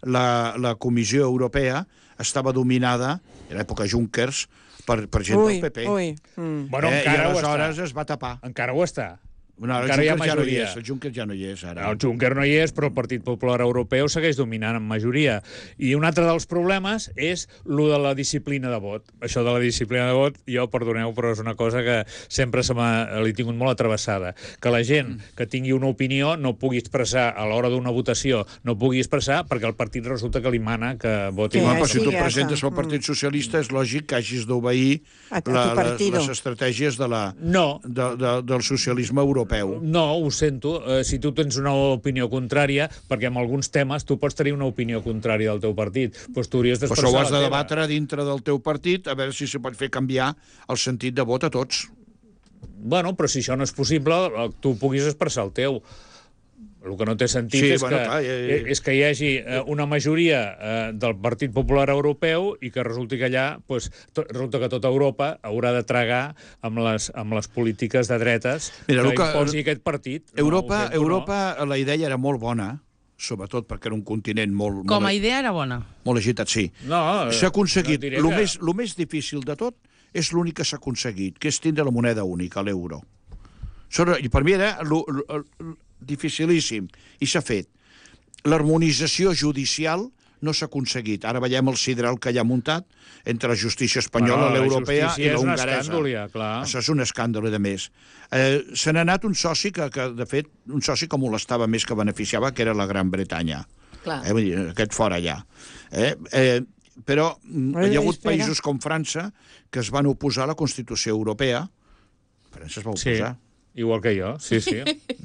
la Comissió Europea estava dominada, en l'època Junckers, per gent del PP. Ui. Bueno, I encara ho aleshores està. es va tapar. Encara ho està. No, el Encara hi ha Juncker ja no hi majoria. és, el Juncker ja no hi és, ara. El Juncker no hi és, però el Partit Popular Europeu segueix dominant en majoria. I un altre dels problemes és lo de la disciplina de vot. Això de la disciplina de vot, jo, perdoneu, però és una cosa que sempre l'he tingut molt atravessada. Que la gent que tingui una opinió no pugui expressar a l'hora d'una votació, no pugui expressar perquè el partit resulta que li mana que voti. Sí, Home, però si tu sí, presentes ja al Partit Socialista és lògic que hagis d'obeir A tu partido. les estratègies No. del socialisme europeu. No, ho sento. Si tu tens una opinió contrària, perquè en alguns temes tu pots tenir una opinió contrària del teu partit, doncs tu hauries Però d'expressar això ho has de la teva. debatre dintre del teu partit, a veure si se pot fer canviar el sentit de vot a tots. Bueno, però si això no és possible, tu puguis expressar el teu. El que no té sentit Sí, és, bueno, que, clar, és que hi hagi una majoria del Partit Popular Europeu i que resulti que allà, pues, resulta que tota Europa haurà de tragar amb les polítiques de dretes Mira, que Luca, imposi aquest partit. Europa, ho sento, Europa la idea era molt bona, sobretot perquè era un continent molt, Com a molt, idea era bona. molt agitat, sí. No, S'ha aconseguit. no diré El que- més difícil de tot és l'únic que s'ha aconseguit, que és tindre la moneda única, l'euro. I per mi era dificilíssim, i s'ha fet. L'harmonització judicial no s'ha aconseguit. Ara veiem el sidral que hi ha muntat entre la justícia espanyola, Bueno, la l'europea justícia i és un l'hongaresa. escàndol, ja, clar. Això és un escàndol, de més. Se n'ha anat un soci que, de fet, un soci que molestava més que beneficiava, que era la Gran Bretanya. Clar. Vull dir, aquest fora ja. Però hi ha hagut països com França que es van oposar a la Constitució Europea. França es va Sí, oposar. igual que jo, sí. Sí.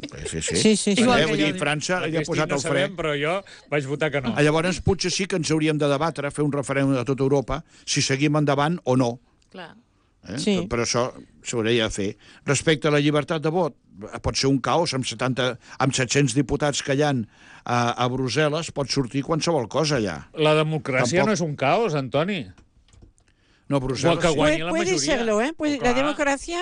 Sí. Igual que Vull dir, jo. França li ha posat no el fre. sabem, però jo vaig votar que no. Llavors, potser sí que ens hauríem de debatre, fer un referèndum de tota Europa, si seguim endavant o no. Clar. Sí. Però això s'hauria de fer. Respecte a la llibertat de vot, pot ser un caos amb 700 diputats que hi ha a Brussel·les, pot sortir qualsevol cosa allà. La democràcia Tampoc- no és un caos, Antoni. No, a Brussel·les que sí. guanyi la Puede mayoría. serlo, ¿eh? Pues Pues la claro. democracia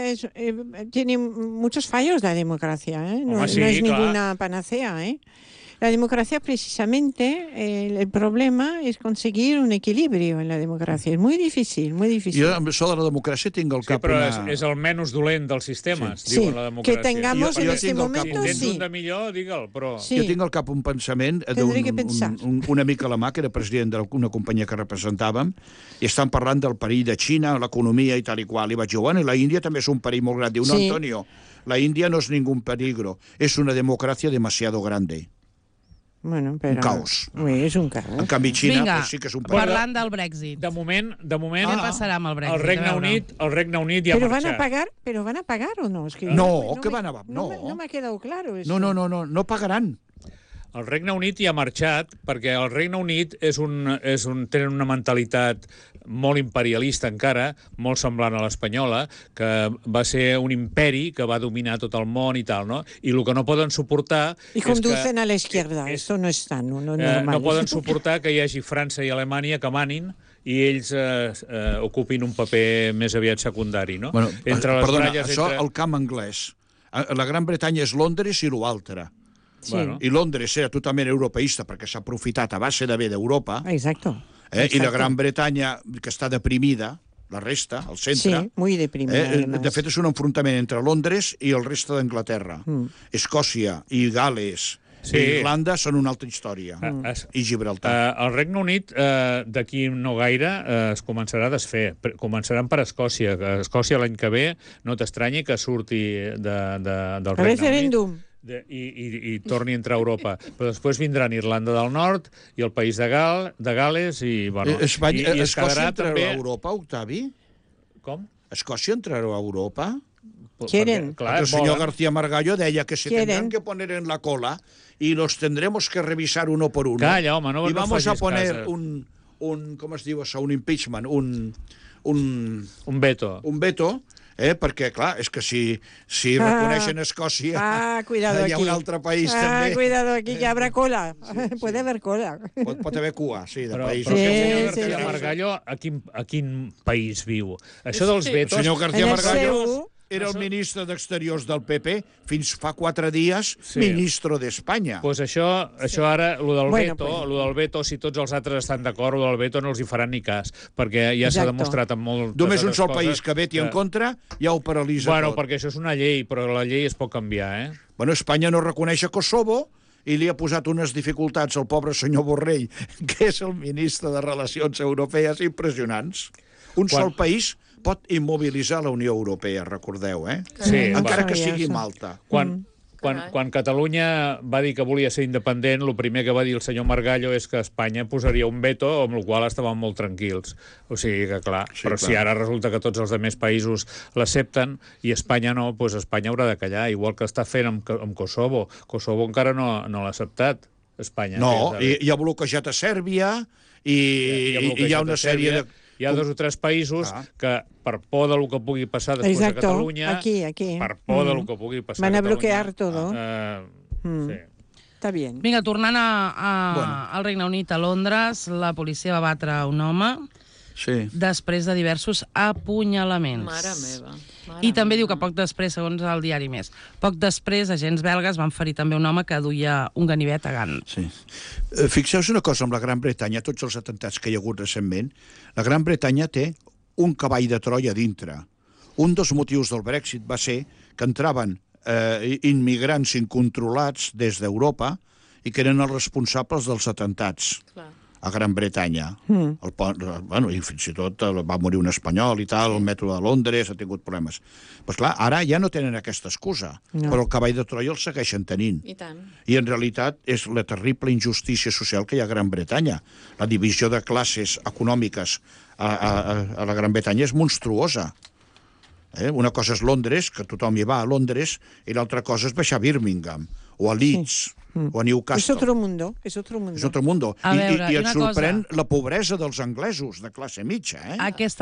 tiene muchos fallos, la democracia, ¿eh? No, Hombre, sí, no es claro. ninguna panacea, ¿eh? La democracia, precisamente, el problema es conseguir un equilibrio en la democracia. Es muy difícil, muy difícil. Jo, amb això de la democràcia, tinc al Sí, cap però una... és el menys dolent dels sistemes, Sí. diuen Sí, la democràcia. que tengamos Jo en tinc este al cap momento, Si tens sí. un de millor, digue'l, però... Sí. Jo tinc al cap un pensament Tendré que pensar. un amic alemà, que era president d'una companyia que representàvem, i estan parlant del perill de Xina, l'economia i tal i qual. I vaig dir, bueno, i la Índia també és un perill molt gran. Diu, no, Sí. Antonio, la Índia no és ningún peligro, és una democràcia demasiado grande. Bueno, pero... Un caos. Oui, és un caos. En canvi, Xina Vinga, pues, sí que és un perill. parlant del Brexit. De moment, Què passarà amb el Brexit? el Regne A veure. Unit ja ha Pero van a marxat. pagar o no? Es que No, que me- van a... No. No me ha quedado claro eso. No pagaran. El Regne Unit ja ha marxat perquè el Regne Unit tenen una mentalitat molt imperialista encara, molt semblant a l'espanyola, que va ser un imperi que va dominar tot el món i tal, no? I el que no poden suportar Y és conducen que... a la izquierda. Esto no es sano, no es normal. no poden suportar que hi hagi França i Alemanya que manin i ells ocupin un paper més aviat secundari, no? Bueno, perdona, baralles això al camp anglès. La Gran Bretanya és Londres i l'altre. Sí. Bueno. I Londres era totalment europeista perquè s'ha aprofitat a base de bé d'Europa, Exacto. i la Exacto. Gran Bretanya, que està deprimida, la resta, el centre, Sí, muy deprimida, además. de fet és un enfrontament entre Londres i el reste d'Anglaterra. Escòcia i Gales Sí. i Irlanda són una altra història. I Gibraltar. El Regne Unit, d'aquí no gaire, es començarà a desfer. Començaran per Escòcia. Escòcia l'any que ve no t'estranyi que surti del Regne Referéndum. Unit i torni a entrar a Europa. Però després vindran Irlanda del Nord i el País de Gales i, bueno, Espanya, i es Escòcia quedarà entrarà també... a Europa, Octavi? Com? Escòcia entrarà a Europa? Quieren. Perquè, clar, El señor volen. García Margallo deia que se Quieren. tendrán que poner en la cola y los tendremos que revisar uno por uno. Calla, home, no y vamos a facis poner cas. un ¿cómo es diu això? Un impeachment, un Un veto. veto, Perquè, clar, és que si reconeixen Escòcia, cuidado hi ha aquí. un altre país també. Cuidado aquí, que habrá cola. Puede haver cola. Pot haver cua, sí, de Però països. aquest senyor Sí, García sí. Margallo, a quin país viu? Això dels El vetos... senyor García En el Margallo seu- era el ministre d'Exteriors del PP fins fa 4 dies, ministre d'Espanya. Pues això ara, lo del Bueno, veto, pues- lo del veto, si tots els altres estan d'acord, lo del veto no els hi faran ni cas, perquè ja s'ha Exacto. demostrat en moltes Només un altres sol coses país que veti en contra ja ho paralitza Bueno, tot. perquè això és una llei, però la llei es pot canviar, eh? Bueno, Espanya no reconeix a Kosovo i li ha posat unes dificultats al pobre senyor Borrell, que és el ministre de Relacions Europees, impressionants. Un sol país pot immobilitzar la Unió Europea, recordeu, eh? Sí, Encara va. que sigui Això. Malta. Quan Catalunya va dir que volia ser independent, el primer que va dir el senyor Margallo és que Espanya posaria un veto, amb el qual estaven molt tranquils. O sigui que, clar, Sí, però clar. si ara resulta que tots els altres països l'accepten i Espanya no, doncs Espanya haurà de callar, igual que està fent amb Kosovo. Kosovo encara no l'ha acceptat, Espanya. No, i ha bloquejat a Sèrbia i hi ha una sèrie de... Hi ha 2 o 3 països que, per por del que pugui passar després a Exacto, Catalunya, aquí. per por del que pugui passar Van a Catalunya, bloquear todo. Sí. Está bien. Vinga, tornant al Regne Unit, a Londres, la policia va batre un home Sí. després de diversos apunyalaments. Mare meva. I també diu que poc després, segons el diari Més, poc després, agents belgues van ferir també un home que duia un ganivet a Gant. Sí. Fixeu-vos una cosa amb la Gran Bretanya, tots els atentats que hi ha hagut recentment, la Gran Bretanya té un cavall de Troia dintre. Un dels motius del Brexit va ser que entraven immigrants incontrolats des d'Europa i que eren els responsables dels atentats a Gran Bretanya. I fins i tot va morir un espanyol i tal, el metro de Londres ha tingut problemes. Però clar, ara ja no tenen aquesta excusa, però el cavall de Troia el segueixen tenint. I tant. I en realitat és la terrible injustícia social que hi ha a Gran Bretanya. La divisió de classes econòmiques a la Gran Bretanya és monstruosa. Una cosa és Londres, que tothom hi va a Londres, i l'altra cosa és baixar a Birmingham, o a Leeds, o a Newcastle. Es otro mundo, es otro mundo. És otro mundo. A veure, I i et una sorprèn la pobresa dels anglesos, de classe mitja, Aquest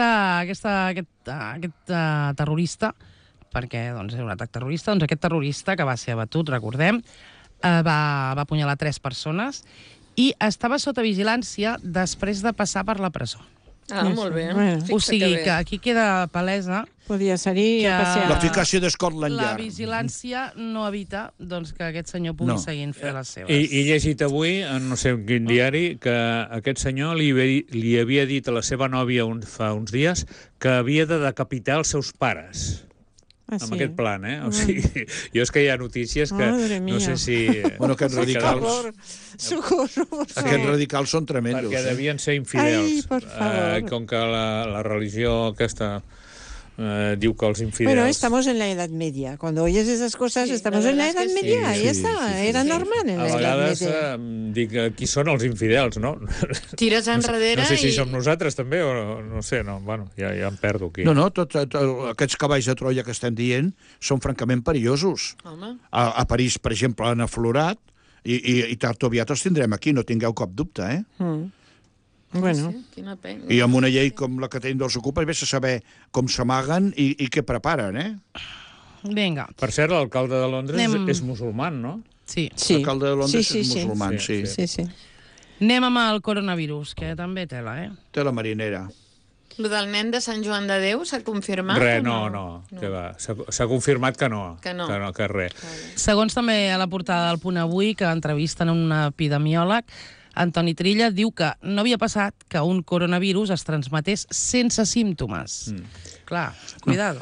terrorista, perquè doncs, era un atac terrorista, doncs aquest terrorista que va ser abatut, recordem, va apunyalar 3 persones i estava sota vigilància després de passar per la presó. Molt bé. Bueno. O sigui que aquí queda palesa Podria salir a passear. l'eficàcia de Scotland la Yard. vigilància no evita doncs, que aquest senyor pugui seguir fent les seves. I he llegit avui, en no sé en quin diari, que aquest senyor li havia dit a la seva nòvia fa uns dies que havia de decapitar els seus pares. Amb aquest plan, O sigui, jo és que hi ha notícies que Madre no sé mía. si... Bueno, aquests radicals... Socorro, por favor. Aquests radicals són tremendos. Perquè devien ser infidels. Ai, por favor. Com que la religió aquesta diu que els infidels... Bueno, estamos en la Edad Media. Cuando oyes esas cosas, Sí, estamos la en la verdad Edad es que Media. sí. Ahí está. Era normal en A la Edad vegades Media. dic, qui són els infidels, no? Tires enrere No sé si i... som nosaltres també o no sé, no, bueno, ja em perdo aquí. No, tots aquests cavalls de Troia que estem dient són francament perillosos. Home, A París, per exemple, han aflorat i tard o aviat els tindrem aquí, no tingueu cap dubte, Bueno, sí, quina pena. I amb una llei com la que tenim dels ocupes vés a saber com s'amaguen i què preparen, Vinga, Per cert, l'alcalde de Londres Anem- és musulman, no? sí. sí. L'alcalde de Londres Sí, és sí, sí. musulman, sí. Sí, sí. Anem amb el coronavirus, que també tela, Té la marinera. Lo del nen de Sant Joan de Déu s'ha confirmat? Res, o no. Que va. S'ha confirmat que no. Que no. Que res. Segons també a la portada del Punt Avui, que entrevisten un epidemiòleg, Antoni Trilla diu que no havia passat que un coronavirus es transmetés sense símptomes. Clar, cuidado.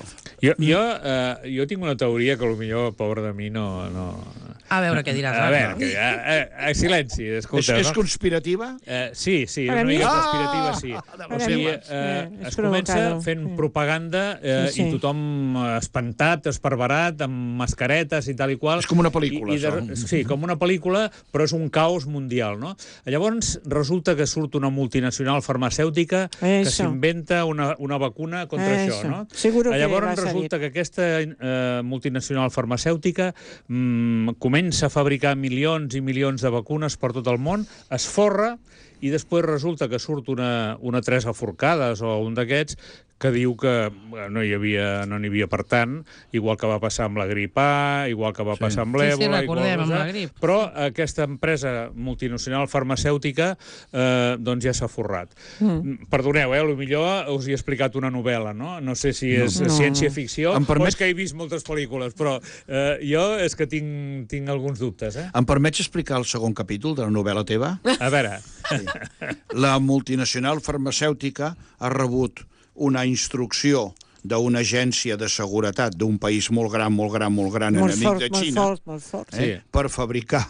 Jo tinc una teoria que potser, pobre de mi, no... A veure què diràs. A ara. veure, silenci, escolta. És conspirativa? Sí, Per a una mi- mica conspirativa, sí. Per a O sigui, mi, es és comença provocado. fent propaganda Sí. i tothom espantat, esparverat, amb mascaretes i tal i qual. És com una pel·lícula, Sí, com una pel·lícula, però és un caos mundial, no? Llavors, resulta que surt una multinacional farmacèutica que Eso. s'inventa una vacuna contra Eso. això, no? Seguro que Llavors va a salir. resulta que aquesta multinacional farmacèutica comença a fabricar milions i milions de vacunes per tot el món, es forra i després resulta que surt una Teresa Forcades o un d'aquests que diu que no n'hi havia per tant, igual que va passar amb la grip A, igual que va passar amb l'èbola... recordem, amb la grip. Però aquesta empresa multinacional farmacèutica doncs ja s'ha forrat. Perdoneu, potser us he explicat una novel·la, no? No sé si és ciència-ficció o és que he vist moltes pel·lícules, però jo és que tinc alguns dubtes. Em permets explicar el segon capítol de la novel·la teva? A veure... La multinacional farmacèutica ha rebut una instrucció d'una agència de seguretat d'un país molt gran, enemic de Xina, per fabricar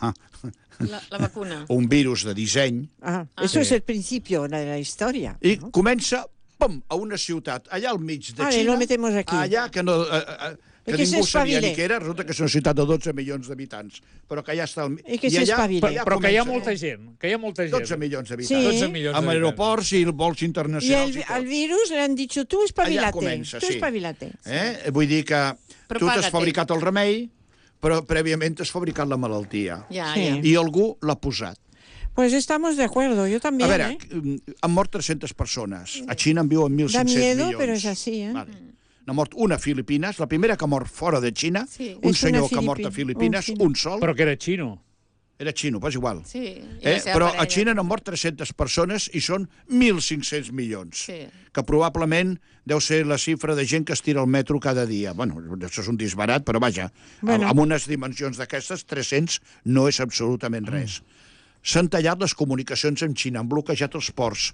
la vacuna. Un virus de disseny. Eso es el principio de la historia. I comença, pum, a una ciutat, allà al mig de Xina. Lo metemos aquí. Allà que no... que ningú sabia ni què era, resulta que és una ciutat de 12 milions d'habitants, però que allà està... Però que hi ha molta gent, 12 milions d'habitants. Sí. Amb aeroports i vols internacionals i tot. I el virus le han dit, tu espavilate. Allà comença, sí. Espavilate. Vull dir que tu t'has fabricat el remei, però prèviament has fabricat la malaltia. I algú l'ha posat. Pues estamos de acuerdo, yo también. A veure, han mort 300 persones. A Xina en viuen 1.500 milions. Da miedo, però és així, Vale. N'ha mort una a Filipines, la primera que ha mort fora de Xina, un senyor que ha mort a Filipines, un sol. Però que era xino. Era xino, és igual. Sí, però a Xina n'han mort 300 persones i són 1.500 milions. Que probablement deu ser la xifra de gent que es tira al metro cada dia. Bueno, això és un disbarat, però vaja, amb unes dimensions d'aquestes, 300 no és absolutament res. S'han tallat les comunicacions amb Xina, han bloquejat els ports.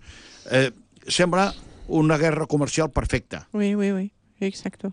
Sembla una guerra comercial perfecta. Oui. Exacto.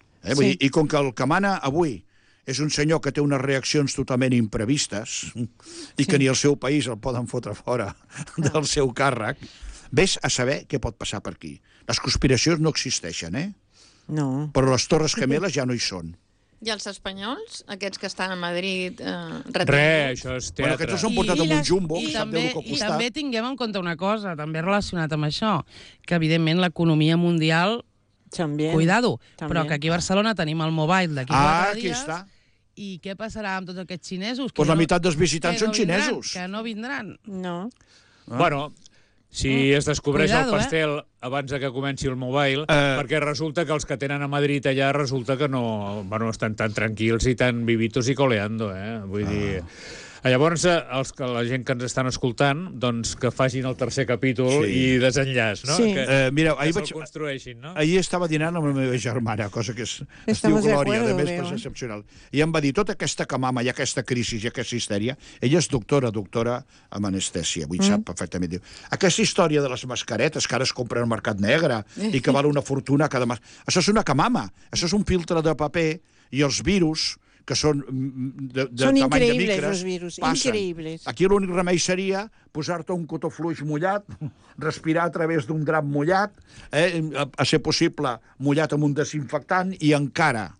I com que el que mana avui és un senyor que té unes reaccions totalment imprevistes i que ni el seu país el poden fotre fora del seu càrrec, vés a saber què pot passar per aquí. Les conspiracions no existeixen, No. Però les Torres Gemeles ja no hi són. I els espanyols, aquests que estan a Madrid... això és teatre. Aquests s'han portat amb un jumbo. I també tinguem en compte una cosa, també relacionat amb això, que evidentment l'economia mundial... Cuidado, però que aquí a Barcelona tenim el Mobile d'aquí 4 dies. Està. I què passarà amb tots aquests xinesos? Pues la meitat dels visitants són xinesos. Que no vindran. No. Bueno, si es descobreix el pastel abans que comenci el Mobile, perquè resulta que els que tenen a Madrid allà resulta que no estan tan tranquils i tan vivitos i coleando, vull dir... Llavors, la gent que ens estan escoltant, doncs que facin el tercer capítol i desenllaç, no? Mira, que se'l construeixin, no? Ahir estava dinant amb la meva germana, cosa que es diu Glòria, a més, és excepcional. I em va dir, tota aquesta camama i aquesta crisi i aquesta histèria, ella és doctora en anestèsia, vull sap perfectament. Diu, aquesta història de les mascaretes que ara es compren al mercat negre i que val una fortuna cada mascareta, això és una camama, això és un filtre de paper i els virus que són de tamany de micres, passen. Aquí l'únic remei seria posar-te un cotó fluix mullat, respirar a través d'un drap mullat, a ser possible mullat amb un desinfectant i encara.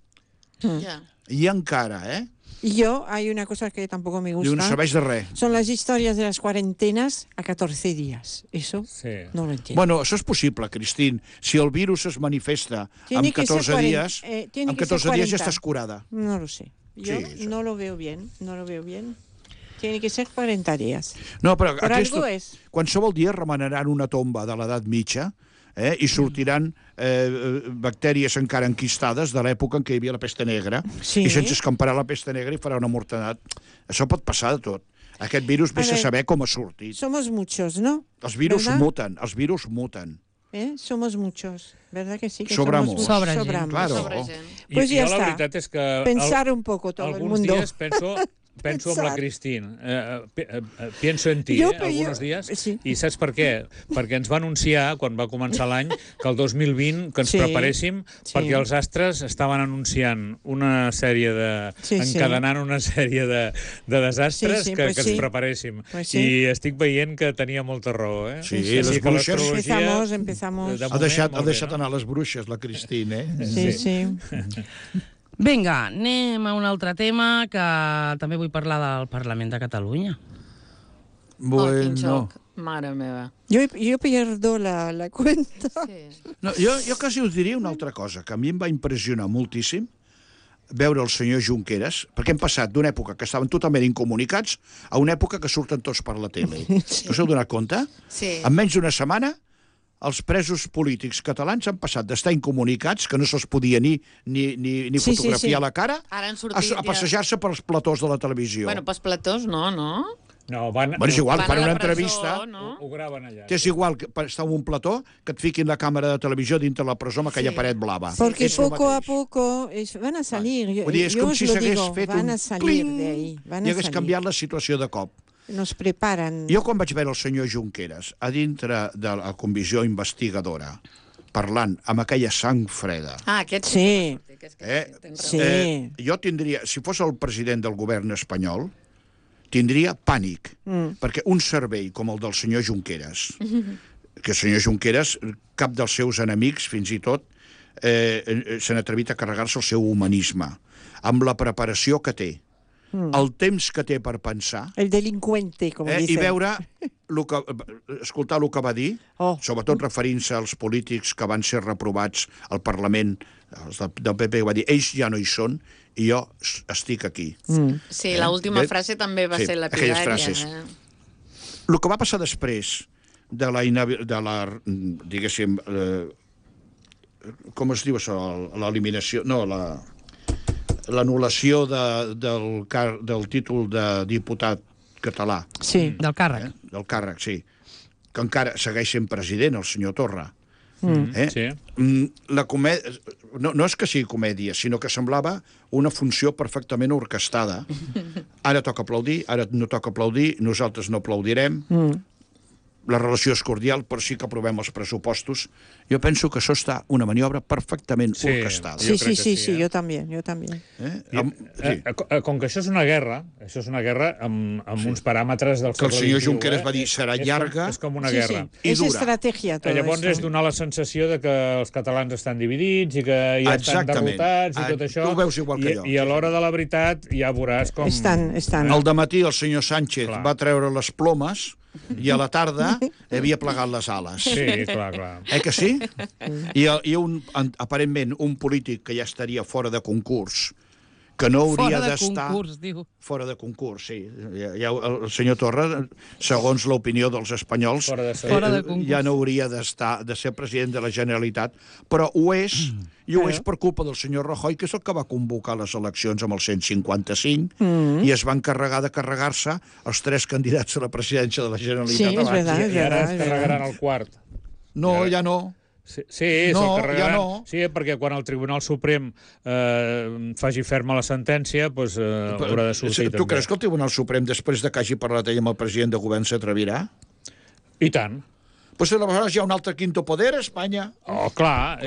Y yo, hay una cosa que tampoco me gusta. No sabéis de res. Son las historias de las cuarentenas a 14 días. Eso no lo entiendo. Bueno, això és possible, Cristín. Si el virus es manifesta amb 14 dies, ja estàs curada. No lo sé. Yo no lo veo bien. Tiene que ser 40 días. No, però qualsevol dia remenaran una tomba de l'edat mitja i sortiran bactèries encara enquistades de l'època en què hi havia la pesta negra i se'ns escamparà la pesta negra i farà una mortalitat. Això pot passar de tot. Aquest virus vés a saber com ha sortit. Somos muchos, ¿no? Els virus muten, Somos muchos, ¿verdad que sí? Que sobramos. Claro. Pues ya está. La veritat és que pensar un poco todo el mundo. Alguns dies penso en la Cristín. Pienso en ti, algunos días. I saps per què? Perquè ens va anunciar, quan va començar l'any, que el 2020 que ens preparéssim, perquè els astres estaven anunciant una sèrie encadenant una sèrie de desastres que ens preparéssim. I estic veient que tenia molta raó. Sí, les bruixes... Empezamos. Ha deixat anar les bruixes, la Cristín, Sí. Vinga, anem a un altre tema que també vull parlar del Parlament de Catalunya. Quin xoc, mare meva. Jo perdo la cuenta. No, jo quasi us diria una altra cosa, que a mi em va impressionar moltíssim veure el senyor Junqueras, perquè hem passat d'una època que estaven totalment incomunicats a una època que surten tots per la tele. Us heu donat compte? Sí. En menys d'una setmana els presos polítics catalans han passat d'estar incomunicats, que no se'ls podia ni fotografiar la cara, Ara han sortit a passejar-se pels platós de la televisió. Bueno, pels platós no. No, van... Bueno, és igual, Van fan a la una presó, entrevista... no? Ho graven allà. És igual que estar en un plató que et fiquin la càmera de televisió dintre la presó amb aquella paret blava. Porque És lo poco a mateix. poco van a salir. Vull dir, és com si s'hagués fet van un a salir pling de ahí. Van i a hagués salir. canviat la situació de cop. Nos preparan. Jo quan vaig veure el senyor Junqueras a dintre de la comissió investigadora parlant amb aquella sang freda, Aquest Sí. tens Sí. raó. jo tindria, si fos el president del govern espanyol, tindria pànic, perquè un cervell com el del senyor Junqueras, que el senyor Junqueras, cap dels seus enemics, fins i tot, s'han atrevit a carregar-se el seu humanisme, amb la preparació que té, el temps que té per pensar, El delincuente, como i dicen. veure, escoltar el que va dir, Oh. sobretot referint-se als polítics que van ser reprovats al Parlament, els del PP, va dir, ells ja no hi són, i jo estic aquí. Sí, l'última Bé, frase també va sí, ser aquelles lapidària. frases. El que va passar després de la diguéssim, com es diu això, l'eliminació, no, l'anul·lació del títol de diputat català, Sí. Del càrrec. del càrrec, sí, que encara segueix sent president, el senyor Torra. Sí. La comèdia, no és que sigui comèdia, sinó que semblava una funció perfectament orquestada. Ara toca aplaudir, ara no toca aplaudir, nosaltres no aplaudirem, la relació és cordial, però sí que aprovem els pressupostos. Jo penso que això està una maniobra perfectament orquestada. Jo Sí, crec sí, que sí, sí, yo también, yo también. Com que això és una guerra amb uns paràmetres del Que el segle senyor XXI, Junqueras va dir, serà llarga. És com una Sí, guerra. sí. I Es dura. estrategia todo Llavors eso. és donar la sensació de que els catalans estan dividits i que ja estan Exactament. derrotats i tot això. Tu ho veus igual que jo. I a l'hora de la veritat ja veuràs com... Están. Al dematí el senyor Sánchez Clar. va treure les plomes i a la tarda havia plegat les ales. Sí, clar. Que sí? Aparentment, un polític que ja estaria fora de concurs, que no hauria Fora de d'estar... concurs, diu. Fora de concurs, sí. El senyor Torra, segons l'opinió dels espanyols, Fora de ser. Fora de concurs. ja no hauria de ser president de la Generalitat, però ho és, i ho és per culpa del senyor Rajoy, que és el que va convocar les eleccions amb el 155, i es va encarregar de carregar-se els 3 candidats a la presidència de la Generalitat Sí, és abans. verdad. I ara es es verdad. carregaran el quart. No, ja no. Sí, No, se'l carregaran. ja no. Sí, perquè quan el Tribunal Suprem faci ferma la sentència, doncs haurà de sortir Tu també. creus que el Tribunal Suprem, després de que hagi parlat ell amb el president de govern, s'atrevirà? I tant. Pues aleshores hi ha un altre quinto poder a Espanya. Oh, clar.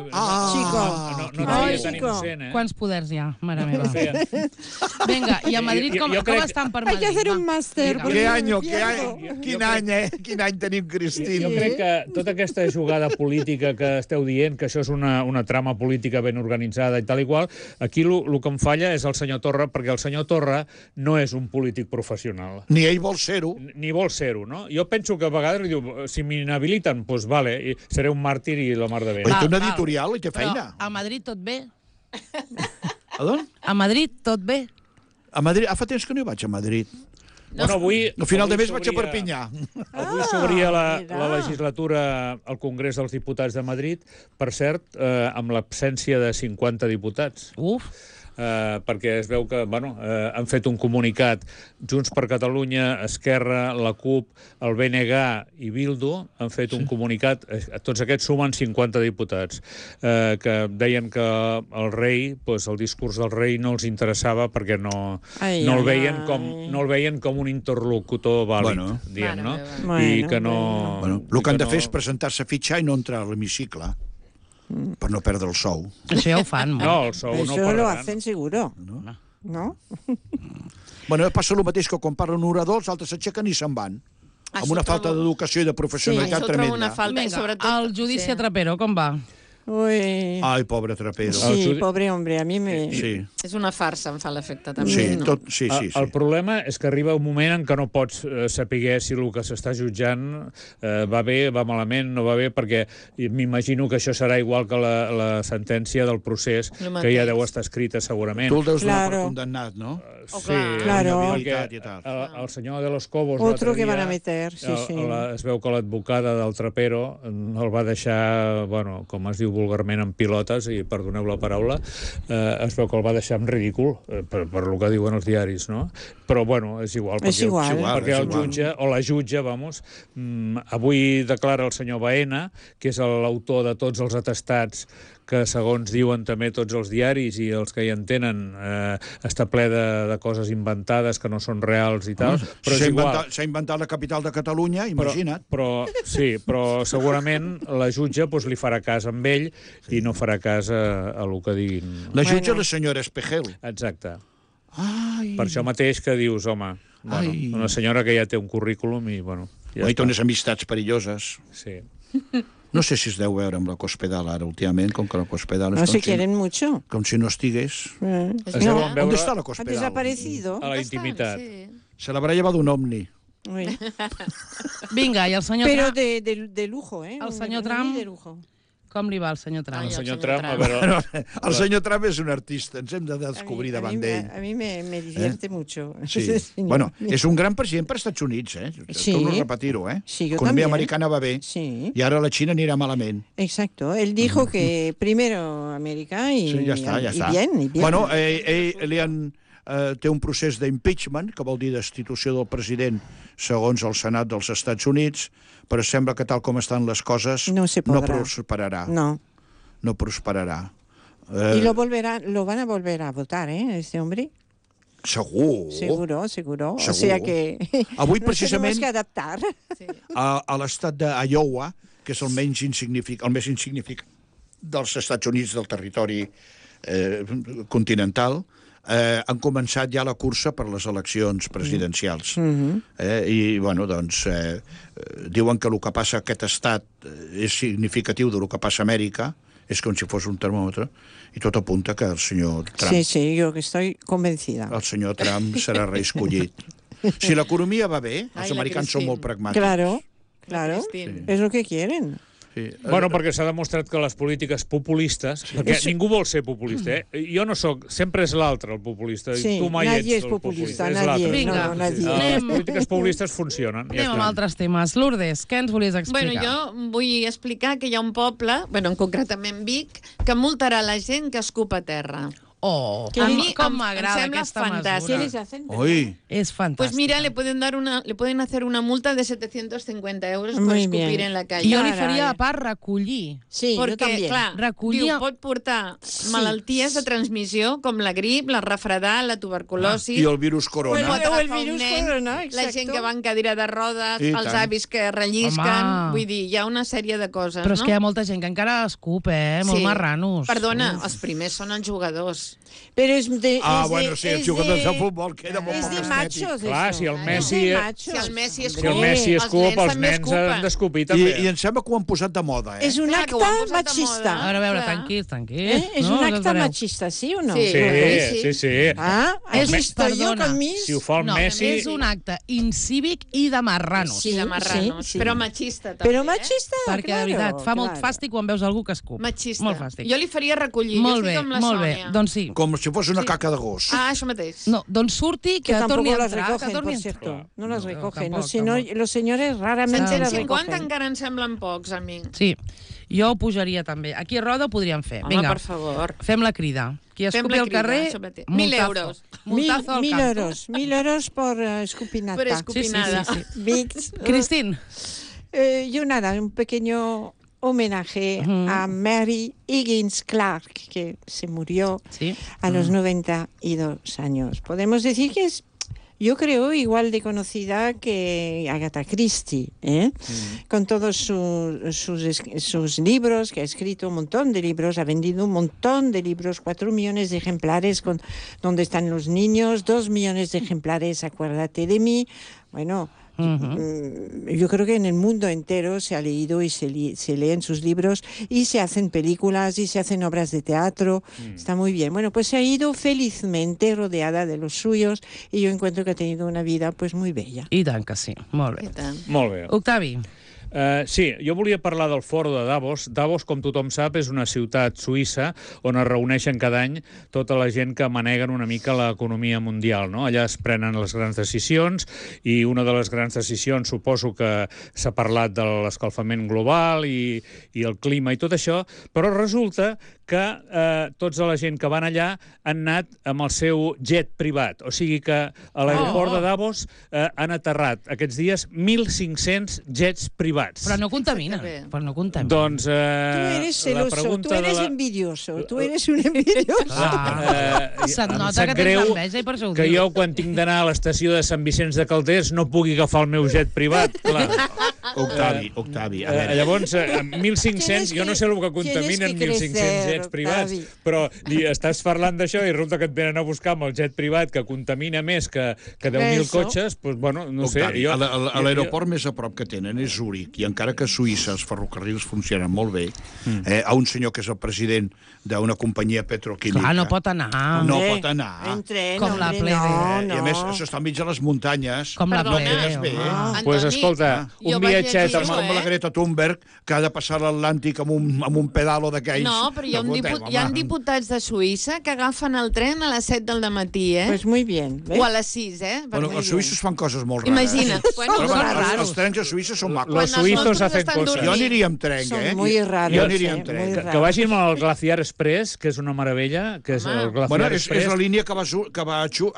Chico. No Ai, seria tan chico. innocent, eh? Quants poders hi ha, mare meva. Feien. Vinga, i a Madrid com Jo crec- estan per Hay Madrid? que hacer Va. un máster. Vinga. porque Quin yo any, me pierdo. quin any, Quin any tenim, Cristina? Jo crec que tota aquesta jugada política que esteu dient, que això és una trama política ben organitzada i tal i qual, aquí el que em falla és el senyor Torra, perquè el senyor Torra no és un polític professional. Ni ell vol ser-ho. Ni vol ser-ho, no? Jo penso que a vegades li diu, si m'inhabiliten, doncs vale, i seré un màrtir i la mar de bé. Oi, té una Val. editorial i té Però feina. a Madrid tot bé? A d'on? A Madrid tot bé? A Madrid. Fa temps que no hi vaig a Madrid. Bueno, avui... Al final de avui mes vaig a s'obria- Perpinyà. Avui s'obria la mira. legislatura al Congrés dels Diputats de Madrid, per cert, amb l'absència de 50 diputats. Uf. Perquè es veu que han fet un comunicat Junts per Catalunya, Esquerra, la CUP, el BNG i Bildu han fet un comunicat, tots aquests sumen 50 diputats, que deien que el rei, el discurs del rei no els interessava perquè no el veien com un interlocutor vàlid, Bueno. dient, no? Bueno, I que no... Bueno, el que han de fer és presentar-se a fitxar i no entrar a l'hemicicle, per no perdre el sou. Això ja ho fan, molt. No, el sou no Eso lo pagaran. hacen seguro. ¿No? Bueno, passa el mateix que quan parla un orador, els altres s'aixequen i se'n van. Amb una falta d'educació i de professionalitat Això ho trobo tremenda. una falta, i Vinga, sobretot... el judici a Trapero, com va? Ui. Ai, pobre Trapero. Sí, pobre hombre, a mi me... Sí, És una farsa, em fa l'efecte, també. sí, no? sí. El problema és que arriba un moment en què no pots saber si el que s'està jutjant va bé, va malament, no va bé, perquè m'imagino que això serà igual que la sentència del procés, que ja deu estar escrita segurament. Tu el deus donar per Claro. condemnat, no? Sí, Claro. perquè el senyor de los Cobos... Otro que l'altre van a dia, meter, sí, sí. Es veu que l'advocada del Trapero el va deixar, bueno, com es diu vulgarment, en pilotes, i perdoneu la paraula, es veu que el va deixar en ridícul, per lo que diuen els diaris, no? Però, bueno, és igual. És igual. Perquè el jutge, o la jutge, vamos, avui declara el senyor Baena, que és l'autor de tots els atestats que, segons diuen també tots els diaris i els que hi entenen, està ple de coses inventades que no són reals i tal, però és igual. S'ha inventat la capital de Catalunya, imagina't. Sí, però segurament la jutge li farà cas amb ell i no farà cas a lo que diguin. La jutge, la senyora Espejel. Exacte. Ai. Per això mateix que dius, home, bueno, Ai. una senyora que ja té un currículum i, bueno, ja Té unes amistats perilloses. Sí. No sé si es deu veure amb la Cospedal ara, últimament, com que la Cospedal No se quieren mucho. com si no estigués. Es deuen veure ¿Dónde está la Ha Cospedal? desaparecido. a la intimitat. Sí. Se l'haurà llevat un ovni. Uy. Vinga, i el senyor Pero Trump, de lujo, ¿eh? El senyor Muy Trump. de lujo. com li va al senyor Trump? Ai, El senyor el Trump, senyor a veure... El senyor Trump és un artista, ens hem de descobrir davant d'ell. A mí me divierte mucho. Sí. ese señor. Bueno, és un gran president per als Estats Units, eh? Sí. Torno a repetir-ho, eh? Sí, jo L'economia també. americana va bé, Sí, i ara la Xina anirà malament. exacto. Él dijo que primero América y, Sí, ja està. y bien, y bien. Bueno, té un procés d'impeachment, que vol dir destitució del president segons el Senat dels Estats Units, però sembla que tal com estan les coses No se no podrà. prosperarà. No. No prosperarà. Y lo van a volver a votar, ¿eh? Este hombre. Segur. Seguro, seguro. O Segur. sea que Avui, nos precisament, tenemos que adaptar. a l'estat d'Iowa, que és el més insignificant dels Estats Units, del territori continental, han començat ja la cursa per les eleccions presidencials. I, bueno, doncs, diuen que el que passa a aquest estat és significatiu del que passa a Amèrica, és com si fos un termòmetre, i tot apunta que el senyor Trump, Sí, sí, yo que estoy convencida. el senyor Trump serà reescollit. Si l'economia va bé, Ai, els la americans són Christine. molt pragmàtics. Claro, claro. Christine. Es lo que quieren. Sí. Bueno, perquè s'ha demostrat que les polítiques populistes... Perquè ningú vol ser populista, eh? Jo no sóc... Sempre és l'altre el populista. Sí, Tu mai nadie ets es el populista, és nadie. l'altre. Vinga. No, nadie. Les polítiques populistes funcionen. Ja Anem amb està. altres temes. Lourdes, què ens volies Bueno, explicar? jo vull explicar que hi ha un poble, bueno, concretament Vic, que multarà la gent que escupa a terra. Oh, Que a li- mi com em m'agrada sembla aquesta fantàstic. ¿Qué mesura. les hacen? Oi, És fantàstic. Pues mira, le pueden hacer una multa de 750 euros por Muy escupir bien. en la I calle. jo li Carai. faria a part recollir. Sí, yo Perquè, también. clar, Recollir- diu, pot portar malalties de transmissió com la grip, la refredat, la tuberculosi... i el virus corona. Pot O el agafar un virus nen, corona, la exacto. gent que va en cadira de rodes, I els tant. avis que rellisquen... Home. Vull dir, hi ha una sèrie de coses, Però és no? que hi ha molta gent que encara escup, molt marranos. Perdona, els primers són els jugadors. Pero es de... Ah, es bueno, de- sí, els es jugadors de de- futbol queda molt Es poc de estètic. machos, Clar, eso. si el Es Messi- de machos. Si el Messi Si el Messi els escupa, els també nens escupen. han d'escupir I també. em sembla que ho han posat de moda, Es un Clar, que ho han acta posat de machista. moda. A veure, Clar. tranquils. Es no? un Us acta espereu. machista, ¿sí o no? Sí. Sí, sí, sí. Ah, És- aquí estoy yo perdona, con mis... Si ho fa el No, Messi... és un acte incívic i de marranos. Sí, de marranos. sí, sí. Però machista, també. Però machista, Perquè, claro. de veritat, fa molt claro. fàstic quan veus algú que escup. Machista. Molt fàstic. Jo li faria recollir. Molt jo bé, estic amb la molt bé. Sònia. Doncs sí. Com si fos una caca de gos. Ah, això mateix. No, doncs surti, que Que torni tampoco a las entrar, que recogen, torni por a entrar. cierto. No las recogen. tampoc, Si no, tampoc. los señores raramente las 750 recogen. encara em semblen pocs, a mi. Sí, jo ho pujaria també. Aquí a Roda ho podríem fer. Home, Vinga, per favor. fem la crida. Qui Fem escupi la al crida, carrer, això mateix. 1.000 multazo. euros. Multazo al Mil canto. euros. 1000 euros por escupinata. Per escupinada. Sí, sí, sí, Vicks. Cristín, Yo nada, un pequeño homenaje a Mary Higgins Clark, que se murió sí. a los 92 años. Podemos decir que es, yo creo, igual de conocida que Agatha Christie, ¿eh? Con todos sus libros, que ha escrito un montón de libros, ha vendido un montón de libros, 4 millones de ejemplares con ¿Dónde están los niños?, 2 millones de ejemplares, Acuérdate de mí. Bueno, Yo creo que en el mundo entero se ha leído y se leen sus libros y se hacen películas y se hacen obras de teatro. Está muy bien. Bueno, pues se ha ido felizmente rodeada de los suyos y yo encuentro que ha tenido una vida pues muy bella. I tant que sí. Molt bé. I tant. Molt bé. Octavi. Sí, jo volia parlar del foro de Davos. Davos, com tothom sap, és una ciutat suïssa on es reuneixen cada any tota la gent que maneguen una mica l'economia mundial, no? Allà es prenen les grans decisions i una de les grans decisions, suposo que s'ha parlat de l'escalfament global i el clima i tot això, però resulta que tots la gent que van allà han anat amb el seu jet privat. O sigui que a l'aeroport de Davos han aterrat aquests dies 1.500 jets privats. Però no contamina. Però no contamina. Doncs Tú eres celoso, tú eres envidioso, tú eres un envidioso. Se't em nota sap que tens greu enveja i per això ho que dius. jo, quan tinc d'anar a l'estació de Sant Vicenç de Calders, no pugui agafar el meu jet privat, clar. Octavi, a veure. Llavors, amb 1.500, jo no sé el que contaminen 1.500 jets privats, però estàs parlant d'això i resulta que et venen a buscar amb el jet privat que contamina més que 10.000 cotxes, doncs, bueno, no sé. Octavi, a l'aeroport més a prop que tenen és Zúrich, i encara que a Suïssa els ferrocarrils funcionen molt bé, a un senyor que és el president d'una companyia petroquímica... Clar, no pot anar. No pot anar. En tren, Com la hombre, plebe. I a més, s'està enmig de les muntanyes. Com la no plebe. quedes bé. Antoni, Pues escolta, jo un vaig viatget llegir-ho, Com la Greta Thunberg, que ha de passar l'Atlàntic amb un pedalo d'aquells. No, però hi ha diputats de Suïssa que agafen el tren a les 7 del matí, Pues muy bien. ¿ves? O a les 6, Bueno, Muy els bien. suïssos fan coses molt rares. Imagina't. Bueno, Però, Són bueno, raros. els trens a Suïssa són macos. Los suizos nostres hacen estan cosas. dormint. Jo aniria amb tren, Són muy raros. Jo aniria eh, amb tren. muy Que raros. vagin al Glaciar Express, que és una meravella, que és el Glaciar Bueno, és Express. la línia que va a Chur,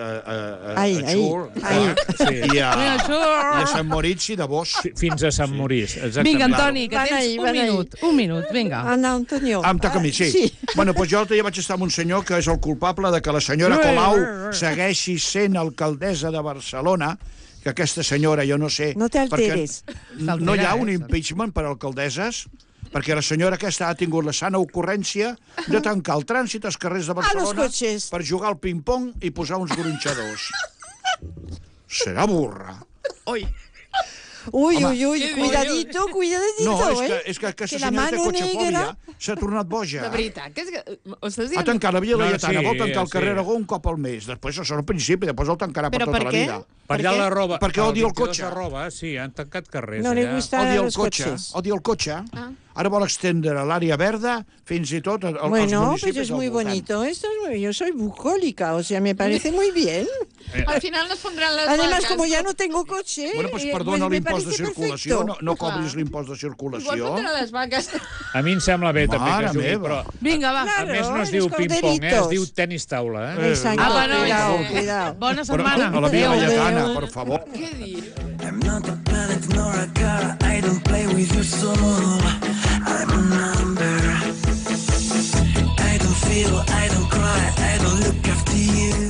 Ahí. i a Sant Moritz i de Bosch. Fins a Sant Maurice, exactament. Vinga, Antoni, que Van tens ahí, un van ahí. minut. Un minut, vinga. Ana Antonio. Em toca a mi, sí. Sí. Bueno, doncs jo l'altre dia vaig estar amb un senyor que és el culpable de que la senyora Colau segueixi sent alcaldessa de Barcelona, que aquesta senyora, jo no sé... No t'alteres. perquè no hi ha un impeachment per alcaldesses, perquè la senyora aquesta ha tingut la sana ocurrència de tancar el trànsit als carrers de Barcelona cotxes. per jugar al ping-pong i posar uns gronxadors. Serà burra. Uy, Home, cuidadito, No, ¿eh? és que aquesta Que la senyora té mano cotxefòbia, negra... s'ha tornat boja. De veritat, que és que... Ho estàs Ha dient? tancat la Via No, Laietana, sí, vol tancar el carrer sí. Aragó un cop al mes. Després, això és el principi, després el tancarà per Però tota per la què? vida. Per allà què? la roba. Perquè odia el 22 cotxe. de roba, sí, han tancat carrers No li allà. gusta Odia el los cotxe, coches. odia el cotxe. Ara vol extendre l'àrea verda fins i tot als Bueno, municipis pues es muy al voltant. bonito. Esto es muy... Yo soy bucólica, o sea, me parece muy bien. Al final nos pondran les Además, vaques. como ya no tengo coche... Bueno, doncs pues perdona me l'impost de parece circulació, perfecto. no cobris l'impost de Igual circulació. pondran les vaques. A mi em sembla bé també Mare que jugui, meva. però Vinga, va. a Claro, més no es los diu ping-pong, corderitos. es diu tenis taula. Exacto, Ah, bueno, cuidado, sí. cuidado. Bona Però setmana. a la Via Adéu. Laietana, per favor. Què dius? I'm not a planet nor a car. I don't play with your soul. I'm a number. I don't feel, I don't cry, I don't look after you.